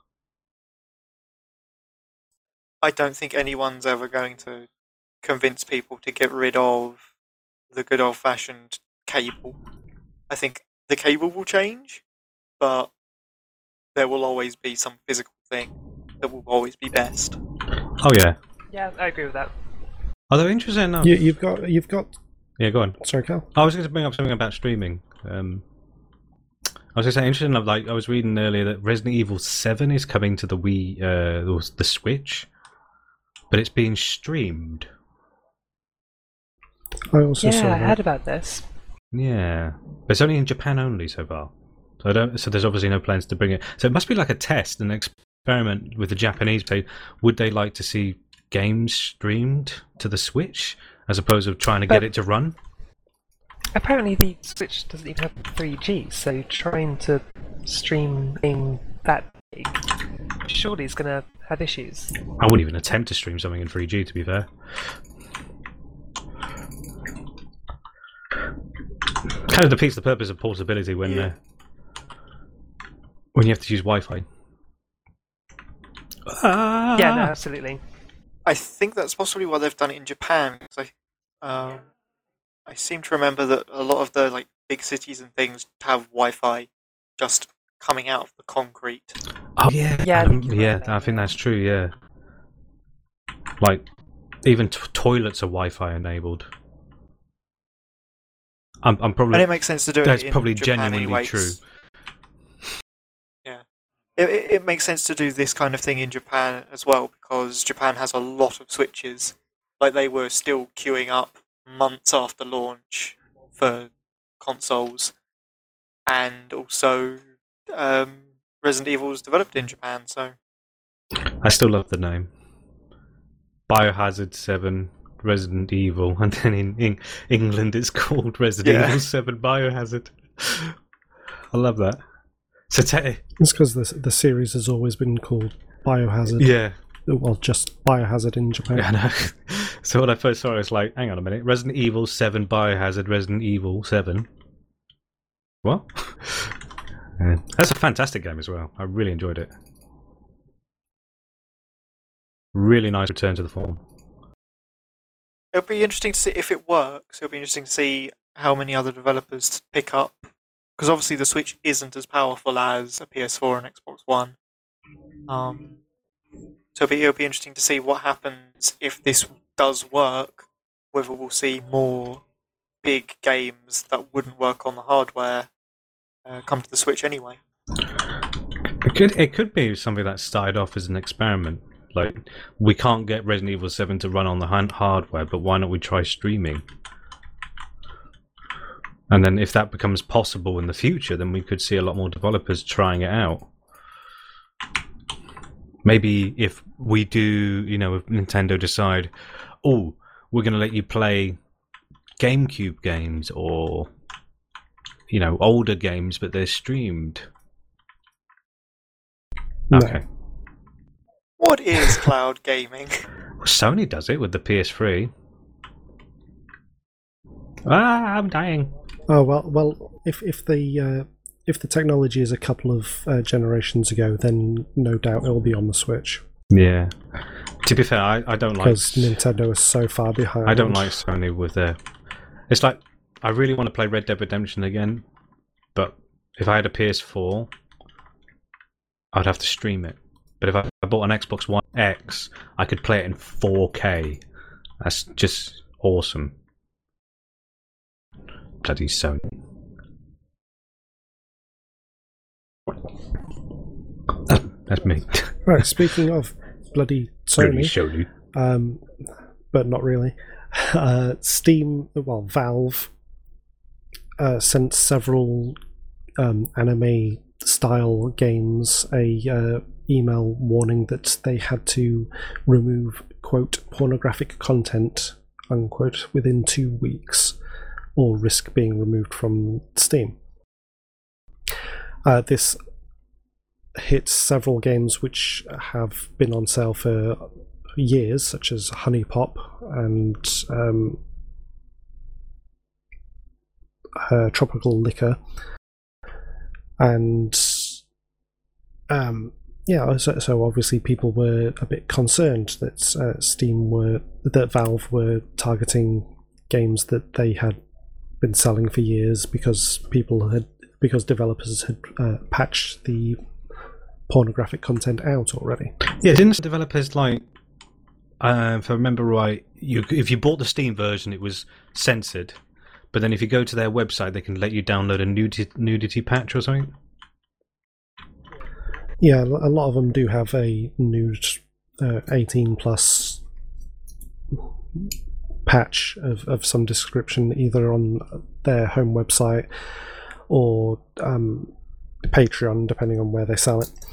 I don't think anyone's ever going to convince people to get rid of the good old-fashioned cable. I think the cable will change, but there will always be some physical thing that will always be best. Oh yeah. Yeah, I agree with that. Although interesting enough, You, you've got you've got. yeah, go on. Sorry, Cal. I was going to bring up something about streaming. Um, I was going to say, interesting enough, like I was reading earlier that Resident Evil seven is coming to the Wii, uh, the Switch, but it's being streamed. I also Yeah, saw I that. heard about this. Yeah, but it's only in Japan only so far. So I don't. So there's obviously no plans to bring it. So it must be like a test, an experiment with the Japanese play. Would they like to see games streamed to the Switch as opposed to trying to But- get it to run? Apparently the Switch doesn't even have three G, so trying to stream in that big surely is going to have issues. I wouldn't even attempt to stream something in three G, to be fair. Kind of defeats the purpose of portability when Yeah. uh, when you have to use Wi-Fi. Ah! Yeah, no, absolutely. I think that's possibly why they've done it in Japan. 'Cause I, um, I seem to remember that a lot of the like big cities and things have Wi-Fi just coming out of the concrete. Oh yeah, Yeah, I um, think you're yeah. right I there, think yeah. that's true. Yeah, like even t- toilets are Wi-Fi enabled. I'm, I'm probably And it makes sense to do that's it in probably Japan genuinely anyway, true. 'cause- Yeah. It, it, it makes sense to do this kind of thing in Japan as well because Japan has a lot of switches. Like they were still queuing up months after launch for consoles. And also um, Resident Evil was developed in Japan, so I still love the name. Biohazard seven, Resident Evil, and then in, in England it's called Resident Yeah. Evil seven Biohazard. I love that. So te- It's because the the series has always been called Biohazard. yeah, Well, just Biohazard in Japan. yeah, I know. So when I first saw it, I was like, hang on a minute, Resident Evil seven Biohazard, Resident Evil seven. What? Yeah. That's a fantastic game as well. I really enjoyed it. Really nice return to the form. it'll be interesting to see if it works. It'll be interesting to see how many other developers pick up. Because obviously the Switch isn't as powerful as a P S four and Xbox One. Um, so it'll be, it'll be interesting to see what happens if this does work, whether we'll see more big games that wouldn't work on the hardware uh, come to the Switch anyway. It could it could be something that started off as an experiment. Like, we can't get Resident Evil seven to run on the hand- hardware, but why not we try streaming? And then if that becomes possible in the future, then we could see a lot more developers trying it out. Maybe if we do, you know, if Nintendo decide, oh, we're going to let you play GameCube games or, you know, older games, but they're streamed. No. Okay. What is cloud gaming? Well, Sony does it with the P S three. Ah, I'm dying. Oh well, well, if if the uh, if the technology is a couple of uh, generations ago, then no doubt it'll be on the Switch Yeah. To be fair, I, I don't like. because Nintendo is so far behind. I don't like Sony with their. It's like I really want to play Red Dead Redemption again, but if I had a P S four, I'd have to stream it. But if I, I bought an Xbox One X, I could play it in four K. That's just awesome. Bloody Sony. That's, that's me. Right, speaking of bloody Bloody Sony, Sony. um, but not really. Uh, Steam, well, Valve uh, sent several um, anime-style games a uh, email warning that they had to remove, quote, pornographic content, unquote, within two weeks, or risk being removed from Steam. Uh, this hits several games which have been on sale for years, such as Honey Pop and um, uh, Tropical Liquor, and um, yeah, so, so obviously people were a bit concerned that uh, Steam were that Valve were targeting games that they had been selling for years because people had because developers had uh, patched the pornographic content out already. Yeah, didn't developers like? Uh, if I remember right, you if you bought the Steam version, it was censored. But then if you go to their website, they can let you download a nudity, nudity patch or something. Yeah, a lot of them do have a nude uh, eighteen plus patch of, of some description, either on their home website or um, Patreon, depending on where they sell it.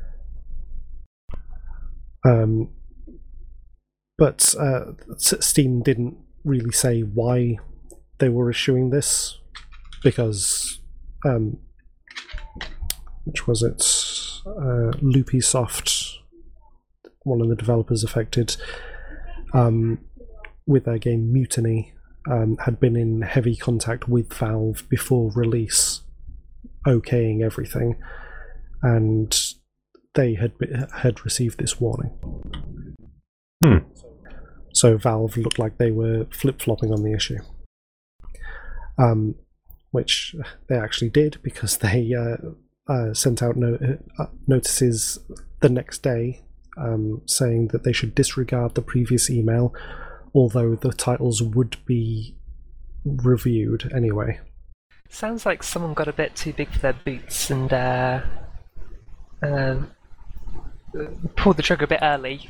Um, but uh, Steam didn't really say why they were issuing this, because um, which was it? Uh, Loopysoft, one of the developers affected um, with their game Mutiny, um, had been in heavy contact with Valve before release, okaying everything, and they had had received this warning. Hmm. So Valve looked like they were flip-flopping on the issue, um, which they actually did, because they uh, uh, sent out no- uh, notices the next day um, saying that they should disregard the previous email, although the titles would be reviewed anyway. Sounds like someone got a bit too big for their boots and uh, uh, pulled the trigger a bit early.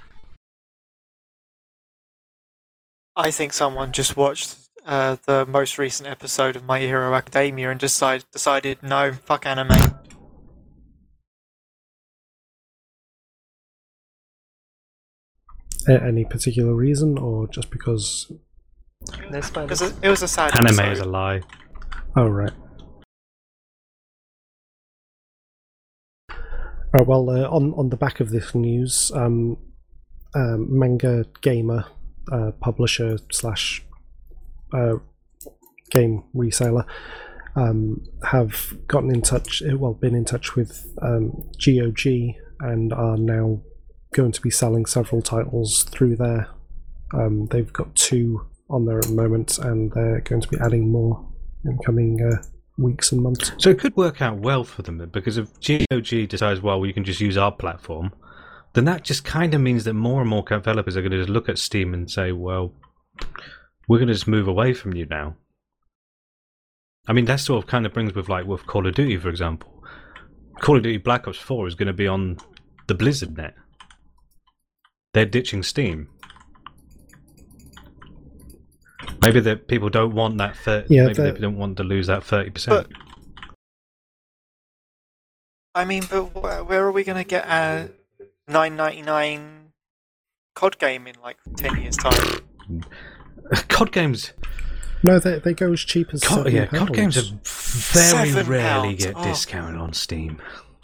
I think someone just watched uh, the most recent episode of My Hero Academia and decide, decided, no, fuck anime. A- any particular reason, or just because? No It was spoilers. a, it was a sad Anime episode. is a lie. Oh, right. Right, well, uh, on, on the back of this news, um, um, Manga Gamer, uh, publisher slash uh, game reseller, um, have gotten in touch, well, been in touch with um, G O G, and are now going to be selling several titles through there. Um, they've got two on there at the moment, and they're going to be adding more in coming uh, weeks and months. So it could work out well for them, because if G O G decides, well, you can just use our platform, then that just kind of means that more and more developers are going to just look at Steam and say, well, we're going to just move away from you now. I mean, that sort of kind of brings with, like, with Call of Duty, for example. Call of Duty Black Ops four is going to be on the Blizzard net. They're ditching Steam. Maybe that people don't want that. Thir- Yeah, maybe they that- don't want to lose that thirty percent. But I mean, but wh- where are we going to get a nine ninety-nine C O D game in like ten years' time? C O D games, No, they they go as cheap as C O D, seven yeah, C O D games pounds. are very Seven rarely pounds, get oh. discounted on Steam.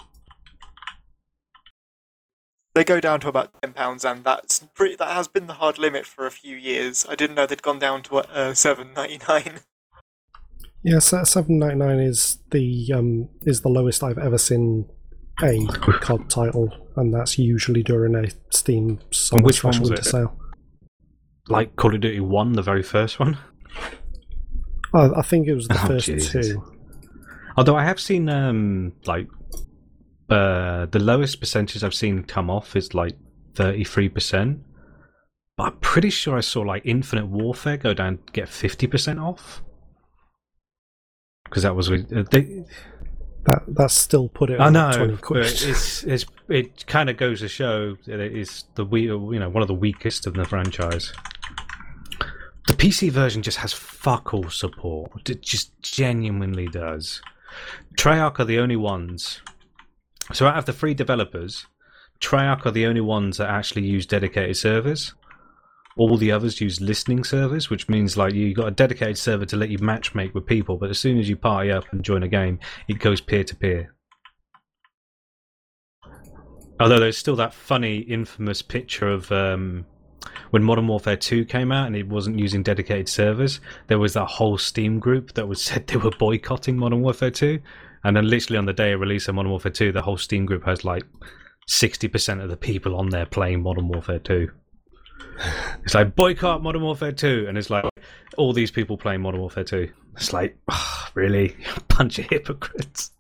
They go down to about ten pounds, and that's pretty. That has been the hard limit for a few years. I didn't know they'd gone down to uh, seven ninety-nine. Yeah, so seven ninety nine is the um is the lowest I've ever seen a C O D title, and that's usually during a Steam summer which slash one was winter it? sale. Like Call of Duty one, the very first one. Oh, I think it was the Oh, first Jesus. two. Although I have seen um like uh, the lowest percentage I've seen come off is like thirty-three percent. But I'm pretty sure I saw like Infinite Warfare go down to get fifty percent off. Because that was with uh, they, That that's still put it. I on know, twenty but quid. it's, it's it kind of goes to show that it is the we you know one of the weakest of the franchise. The P C version just has fuck all support. It just genuinely does. Treyarch are the only ones. So out of the three developers, Treyarch are the only ones that actually use dedicated servers. All the others use listening servers, which means like you got a dedicated server to let you matchmake with people, but as soon as you party up and join a game, it goes peer to peer. Although there's still that funny, infamous picture of um, when Modern Warfare two came out and it wasn't using dedicated servers. There was that whole Steam group that was said they were boycotting Modern Warfare two, and then literally on the day of release of Modern Warfare two, the whole Steam group has like sixty percent of the people on there playing Modern Warfare two. It's like boycott Modern Warfare two, and it's like all these people playing Modern Warfare two. It's like, oh, really, bunch of hypocrites.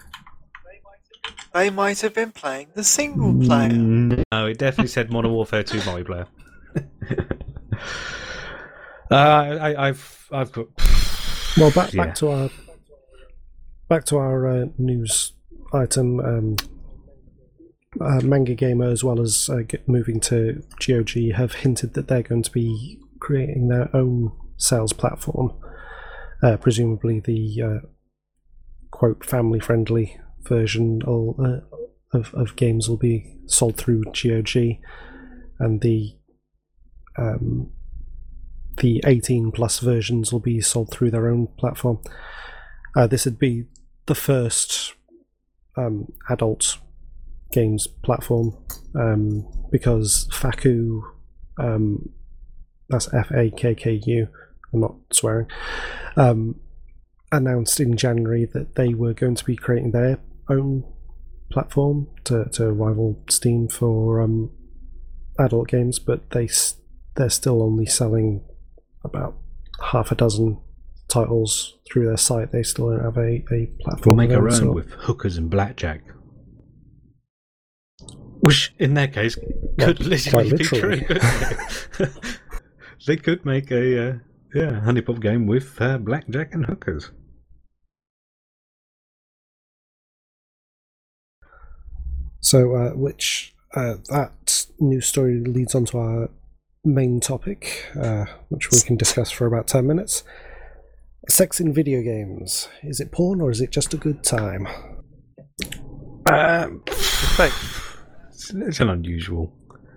They might have been playing the single player. No, it definitely said Modern Warfare two multiplayer. uh, I, I've, I've got. Well, back Yeah. back to our back to our uh, news item. Um, uh, Manga Gamer, as well as uh, get, moving to G O G, have hinted that they're going to be creating their own sales platform. Uh, presumably, the uh, quote family-friendly version will, uh, of of games will be sold through G O G, and the um, the eighteen plus versions will be sold through their own platform. Uh, this would be the first um, adult games platform, um, because Faku, um, that's F A K K U, I'm not swearing, um, announced in January that they were going to be creating their own platform to, to rival Steam for um, adult games, but they they're still only selling about half a dozen titles through their site. They still don't have a, a platform. We'll make of our their own sort. with hookers and blackjack. Which, in their case, could Well, literally quite be true. literally. Couldn't they? They could make a uh, yeah honeypot game with uh, blackjack and hookers. So, uh, which uh, that news story leads on to our main topic, uh, which we can discuss for about ten minutes. Sex in video games. Is it porn or is it just a good time? Um, it's, it's an unusual.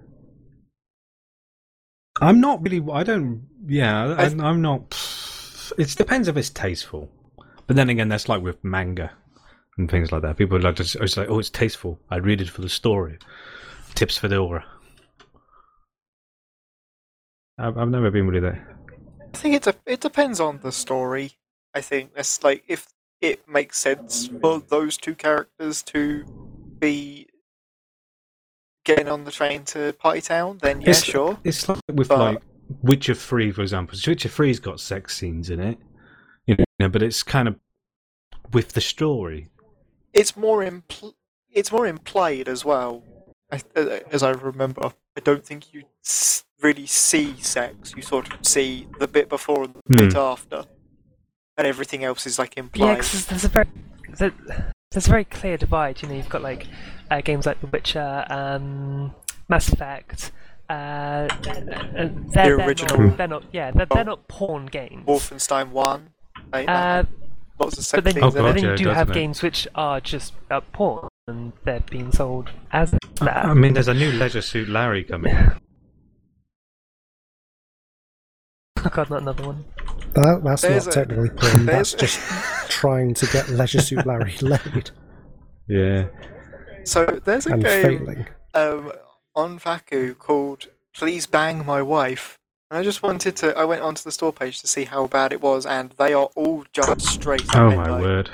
I'm not really. I don't. Yeah, I, I'm not. It depends if it's tasteful. But then again, that's like with manga and things like that. People like to. It's like, oh, it's tasteful. I read it for the story. Tips for the aura. I've, I've never been really there. I think it de- it depends on the story. I think it's like if it makes sense for those two characters to be getting on the train to Party Town, then yeah, it's, sure. It's like with But- like Witcher three, for example. Witcher three's got sex scenes in it, you know, but it's kind of with the story. It's more impl- it's more implied as well. I, as I remember, I don't think you s- really see sex. You sort of see the bit before and the Hmm. bit after, and everything else is like Yeah, implied. 'cause there's a very there's a, there's a very clear divide. You know, you've got like uh, games like The Witcher, um, Mass Effect. Uh, and they're, The original. They're not, they're not. Yeah, they're, they're not porn games. Wolfenstein One, like, Uh, lots of sex but then, things Oh, in but God, it. then yeah, you it do does, have doesn't it? games which are just uh, porn, and they're being sold as that. I mean, there's a new Leisure Suit Larry coming. Oh God, not another one. That, that's There's not a- technically porn. That's there's- just trying to get Leisure Suit Larry laid Yeah. So there's a and game failing. um, on Faku called Please Bang My Wife. And I just wanted to, I went onto the store page to see how bad it was, and they are all just straight up Oh hentai. my word.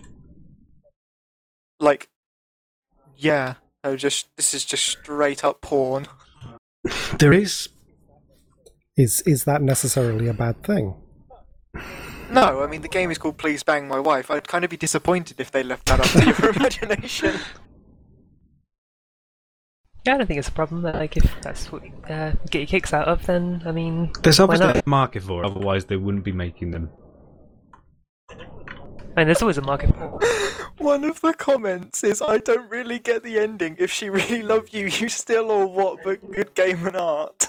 Like, yeah, no, just this is just straight up porn. There is. Is is that necessarily a bad thing? No, I mean the game is called Please Bang My Wife. I'd kind of be disappointed if they left that up to your imagination. Yeah, I don't think it's a problem. Like, if that's what uh, you get your kicks out of, then, I mean, There's why obviously not? a market for it, otherwise they wouldn't be making them. I mean, there's always a market for it. One of the comments is, I don't really get the ending. If she really loved you, you still or what, but good game and art.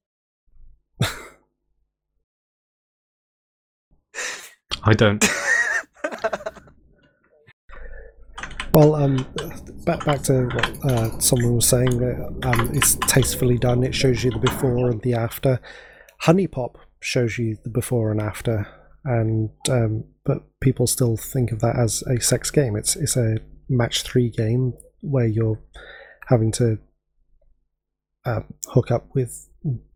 I don't. Well, um, back back to what uh, someone was saying. That um, it's tastefully done. It shows you the before and the after. Honey Pop shows you the before and after, and um, but people still think of that as a sex game. It's it's a match three game where you're having to uh, hook up with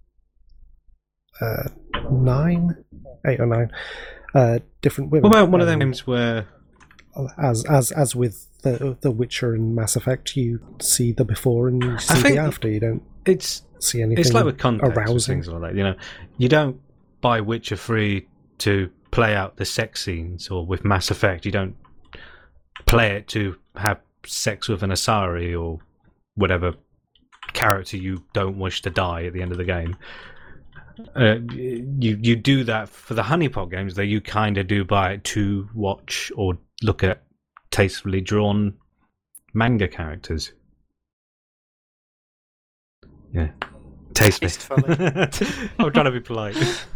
uh, nine, eight or nine uh, different women. What about one of them Um, games where as as as with the the Witcher and Mass Effect, you see the before and you see think the after. You don't it's see anything it's like with context and arousing. things like that. You know, you don't buy Witcher three to play out the sex scenes, or with Mass Effect, you don't play it to have sex with an Asari or whatever character you don't wish to die at the end of the game. Uh, you you do that for the honeypot games, though. You kind of do buy it to watch or look at tastefully drawn manga characters. Yeah, tastefully. Tastefully. I'm trying to be polite.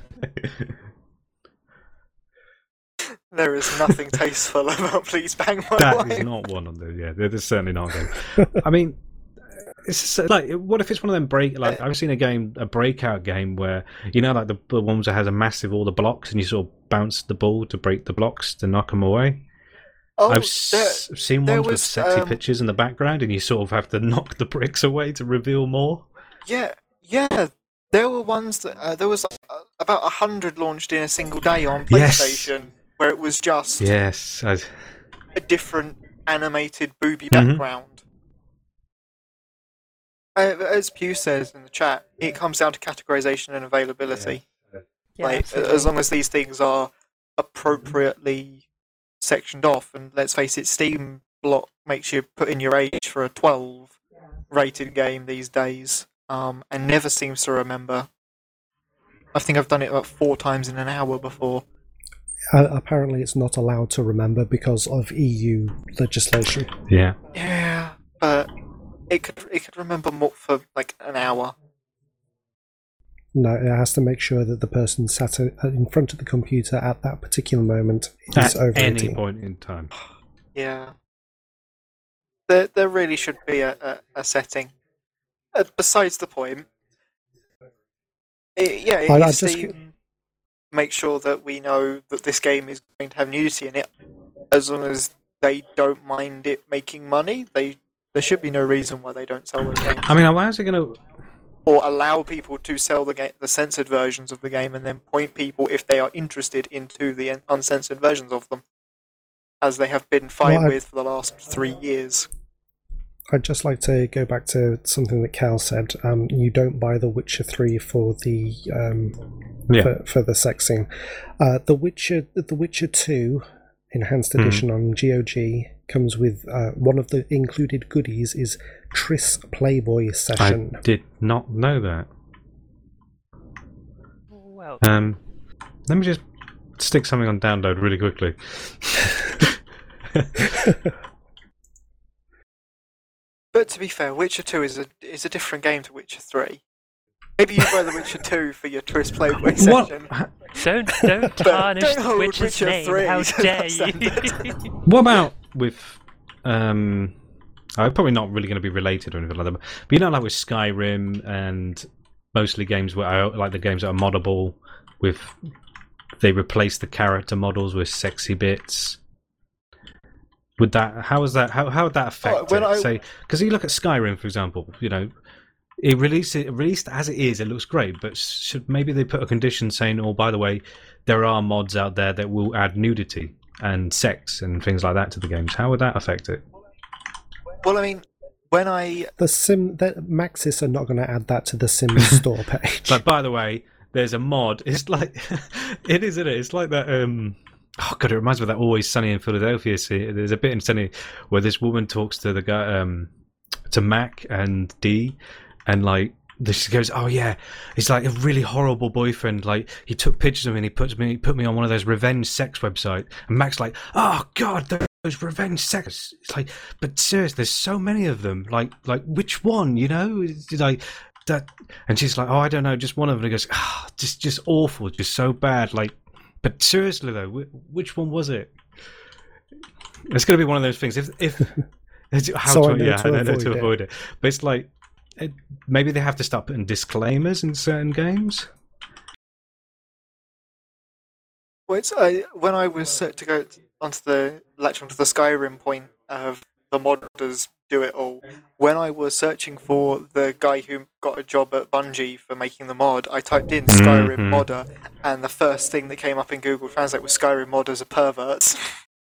There is nothing tasteful about Please Bang My That Wife. is not one of those. Yeah, there's certainly not a game. I mean, it's just, like, what if it's one of them break? Like, I've seen a game, a breakout game where, you know, like the, the ones that has a massive all the blocks, and you sort of bounce the ball to break the blocks to knock them away. Oh, I've there, s- seen there ones with was, sexy um, pictures in the background, and you sort of have to knock the bricks away to reveal more. yeah, yeah. There were ones that uh, there was uh, about a hundred launched in a single day on Yes. PlayStation, where it was just Yes, I, a different animated booby Mhm. background. Uh, as Pew says in the chat, it comes down to categorization and availability. Yeah, like, absolutely. as long as these things are appropriately sectioned off, and let's face it, Steam block makes you put in your age for a twelve rated game these days, um, and never seems to remember. I think I've done it about four times in an hour before. Uh, apparently, it's not allowed to remember because of E U legislation. yeah. Yeah, but it could it could remember more for like an hour. No, it has to make sure that the person sat a- in front of the computer at that particular moment is At over any eighteen. point in time. Yeah. There, there really should be a, a, a setting. Uh, besides the point, it, yeah, I- I if just- Steam make sure that we know that this game is going to have nudity in it, as long as they don't mind it making money, they there should be no reason why they don't sell those games. I mean, how's it going to... Or allow people to sell the game, the censored versions of the game, and then point people, if they are interested, into the uncensored versions of them, as they have been fine Well, I- with for the last three years. I'd just like to go back to something that Cal said. Um, you don't buy The Witcher three for the um, Yeah. for, for the sex scene. Uh, the Witcher, The Witcher two Enhanced Mhm. Edition on G O G comes with uh, one of the included goodies is Triss Playboy session. I did not know that. Well, Um, let me just stick something on download really quickly. But to be fair, Witcher two is a is a different game to Witcher three. Maybe you buy The Witcher two for your Triss Playboy session. What? don't don't tarnish don't the hold Witcher's Witcher name. three How to dare that you? standard. What about with um? I'm probably not really going to be related or anything like that. But you know, like with Skyrim and mostly games where I like the games that are moddable, with they replace the character models with sexy bits. Would that? How is that? How how would that affect Oh, when it? I- Say, because you look at Skyrim, for example. You know, it released it released as it is. It looks great, but should maybe they put a condition saying, "Oh, by the way, there are mods out there that will add nudity and sex and things like that to the games." How would that affect it? Well, I mean, when I The Sim, the, Maxis are not going to add that to the Sims store page. But by the way, there's a mod. It's like it is, isn't it? It's like that. Um, oh god, it reminds me of that Always Sunny in Philadelphia. See, there's a bit in Sunny where this woman talks to the guy, um, to Mac and D, and like she goes, "Oh yeah, he's like a really horrible boyfriend. Like he took pictures of me and he puts me, he put me on one of those revenge sex websites." And Mac's like, "Oh God, those revenge sex." It's like, but seriously, there's so many of them. Like, like which one? You know, it's like that. And she's like, "Oh, I don't know, just one of them." And he goes, "Ah, oh, just, just awful, just so bad." Like, but seriously though, which one was it? It's going to be one of those things. If, if how so to, I know yeah, to I know avoid to it. avoid it. But it's like. It, maybe they have to start putting disclaimers in certain games. Well, it's, uh, when I was uh, to go onto the latch onto the Skyrim point of the modders do it all. When I was searching for the guy who got a job at Bungie for making the mod, I typed in Skyrim Mhm. modder, and the first thing that came up in Google Translate was Skyrim modders are perverts.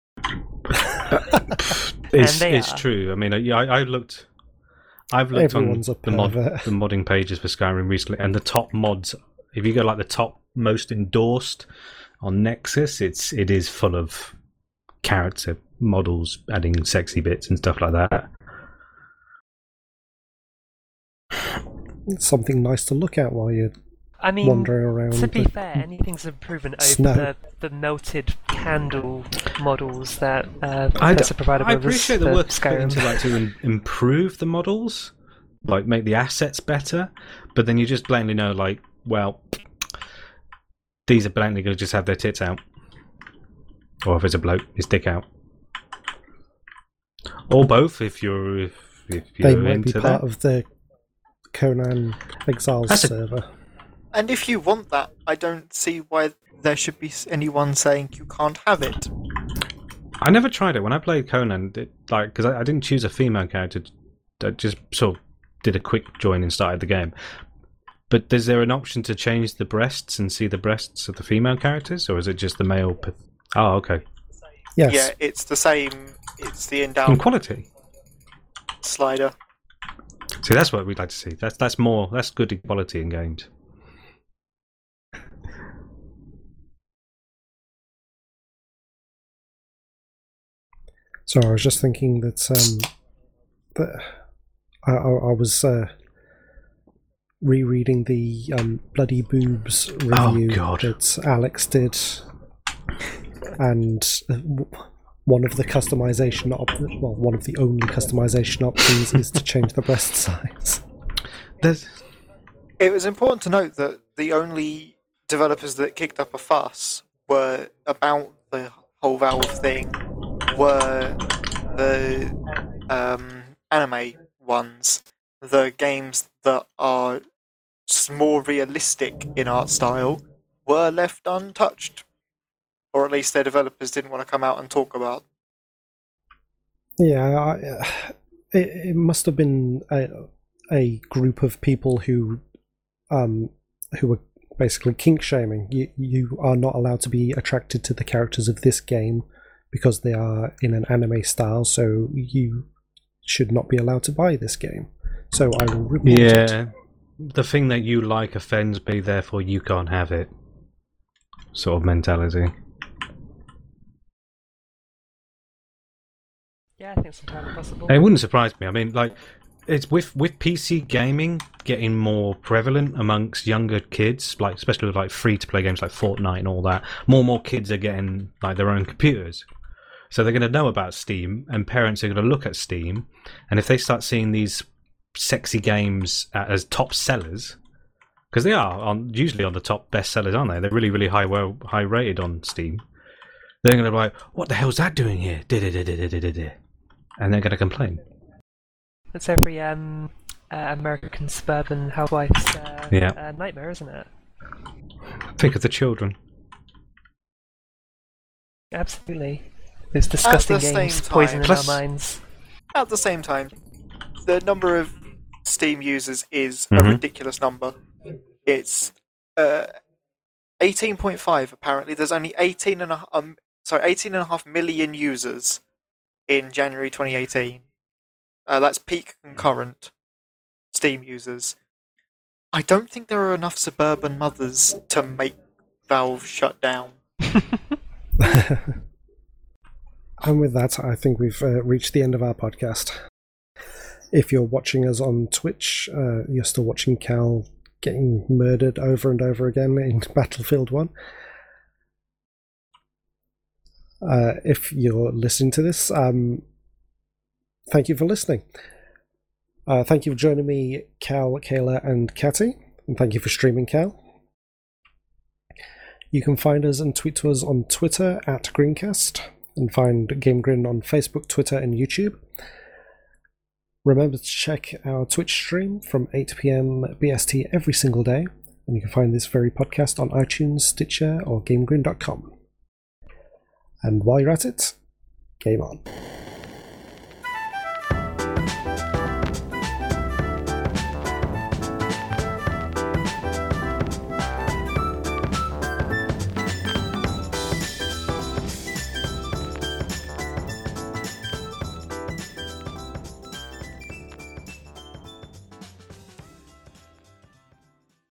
It's, they it's are. true. I mean, yeah, I, I looked. I've looked Everyone's on a the, mod, pervert. the modding pages for Skyrim recently, and the top mods. If you go like the top most endorsed on Nexus, it's it is full of character models adding sexy bits and stuff like that. It's something nice to look at while you're I mean, wandering around. to be the- fair, anything's improvement over Snow. the, the melted candle models that uh, I, Bethesda provided I with us appreciate the for work it's put Skyrim. into like to im- improve the models, like make the assets better, but then you just blatantly know, like, well, these are blatantly going to just have their tits out, or if it's a bloke, his dick out, or both. If you're if, if they you're might into be part that, of the Conan Exiles That's a- server. And if you want that, I don't see why there should be anyone saying you can't have it. I never tried it when I played Conan. It, like, because I, I didn't choose a female character, I just sort of did a quick join and started the game. But is there an option to change the breasts and see the breasts of the female characters, or is it just the male? P- oh, okay. Yes. Yeah, it's the same. It's the In endowment quality. slider. See, that's what we'd like to see. That's that's more. That's good equality in games. So I was just thinking that um, that I, I, I was uh, rereading the um, Bloody Boobs review God. that Alex did, and uh, w- one of the customization op- well, one of the only customization options is to change the breast size. There's It was important to note that the only developers that kicked up a fuss were about the whole Valve thing were the um, anime ones, the games that are s- more realistic in art style were left untouched, or at least their developers didn't want to come out and talk about. Yeah, I, uh, it, it must have been a, a group of people who um, who were basically kink shaming. You you are not allowed to be attracted to the characters of this game because they are in an anime style, so you should not be allowed to buy this game. So I will report it. yeah, the thing that you like offends me, therefore you can't have it. Sort of mentality. Yeah, I think it's entirely possible. It wouldn't surprise me. I mean, like, it's with with P C gaming getting more prevalent amongst younger kids, like especially with like free to play games like Fortnite and all that. More and more kids are getting like their own computers, so they're going to know about Steam, and parents are going to look at Steam, and if they start seeing these sexy games uh, as top sellers, because they are on usually on the top best sellers, aren't they? They're really really high well high rated on Steam. They're going to be like, "What the hell's that doing here?" And they're going to complain. It's every um, uh, American suburban housewife's uh, Yeah. uh, nightmare, isn't it? Think of the children. Absolutely. Those disgusting the same games time- poisoning Plus- our minds. At the same time, the number of Steam users is Mhm. a ridiculous number. It's uh, eighteen point five apparently. There's only eighteen and a, um, sorry, eighteen and a half million users in January twenty eighteen. Uh, that's peak concurrent Steam users. I don't think there are enough suburban mothers to make Valve shut down. And with that, I think we've uh, reached the end of our podcast. If you're watching us on Twitch, uh, you're still watching Cal getting murdered over and over again in Battlefield one. Uh, if you're listening to this, um, thank you for listening. Uh, thank you for joining me, Cal, Kayla, and Catty, and thank you for streaming, Cal. You can find us and tweet to us on Twitter at Greencast, and find GameGrin on Facebook, Twitter, and YouTube. Remember to check our Twitch stream from eight p.m. B S T every single day, and you can find this very podcast on iTunes, Stitcher, or GameGrin dot com. And while you're at it, game on.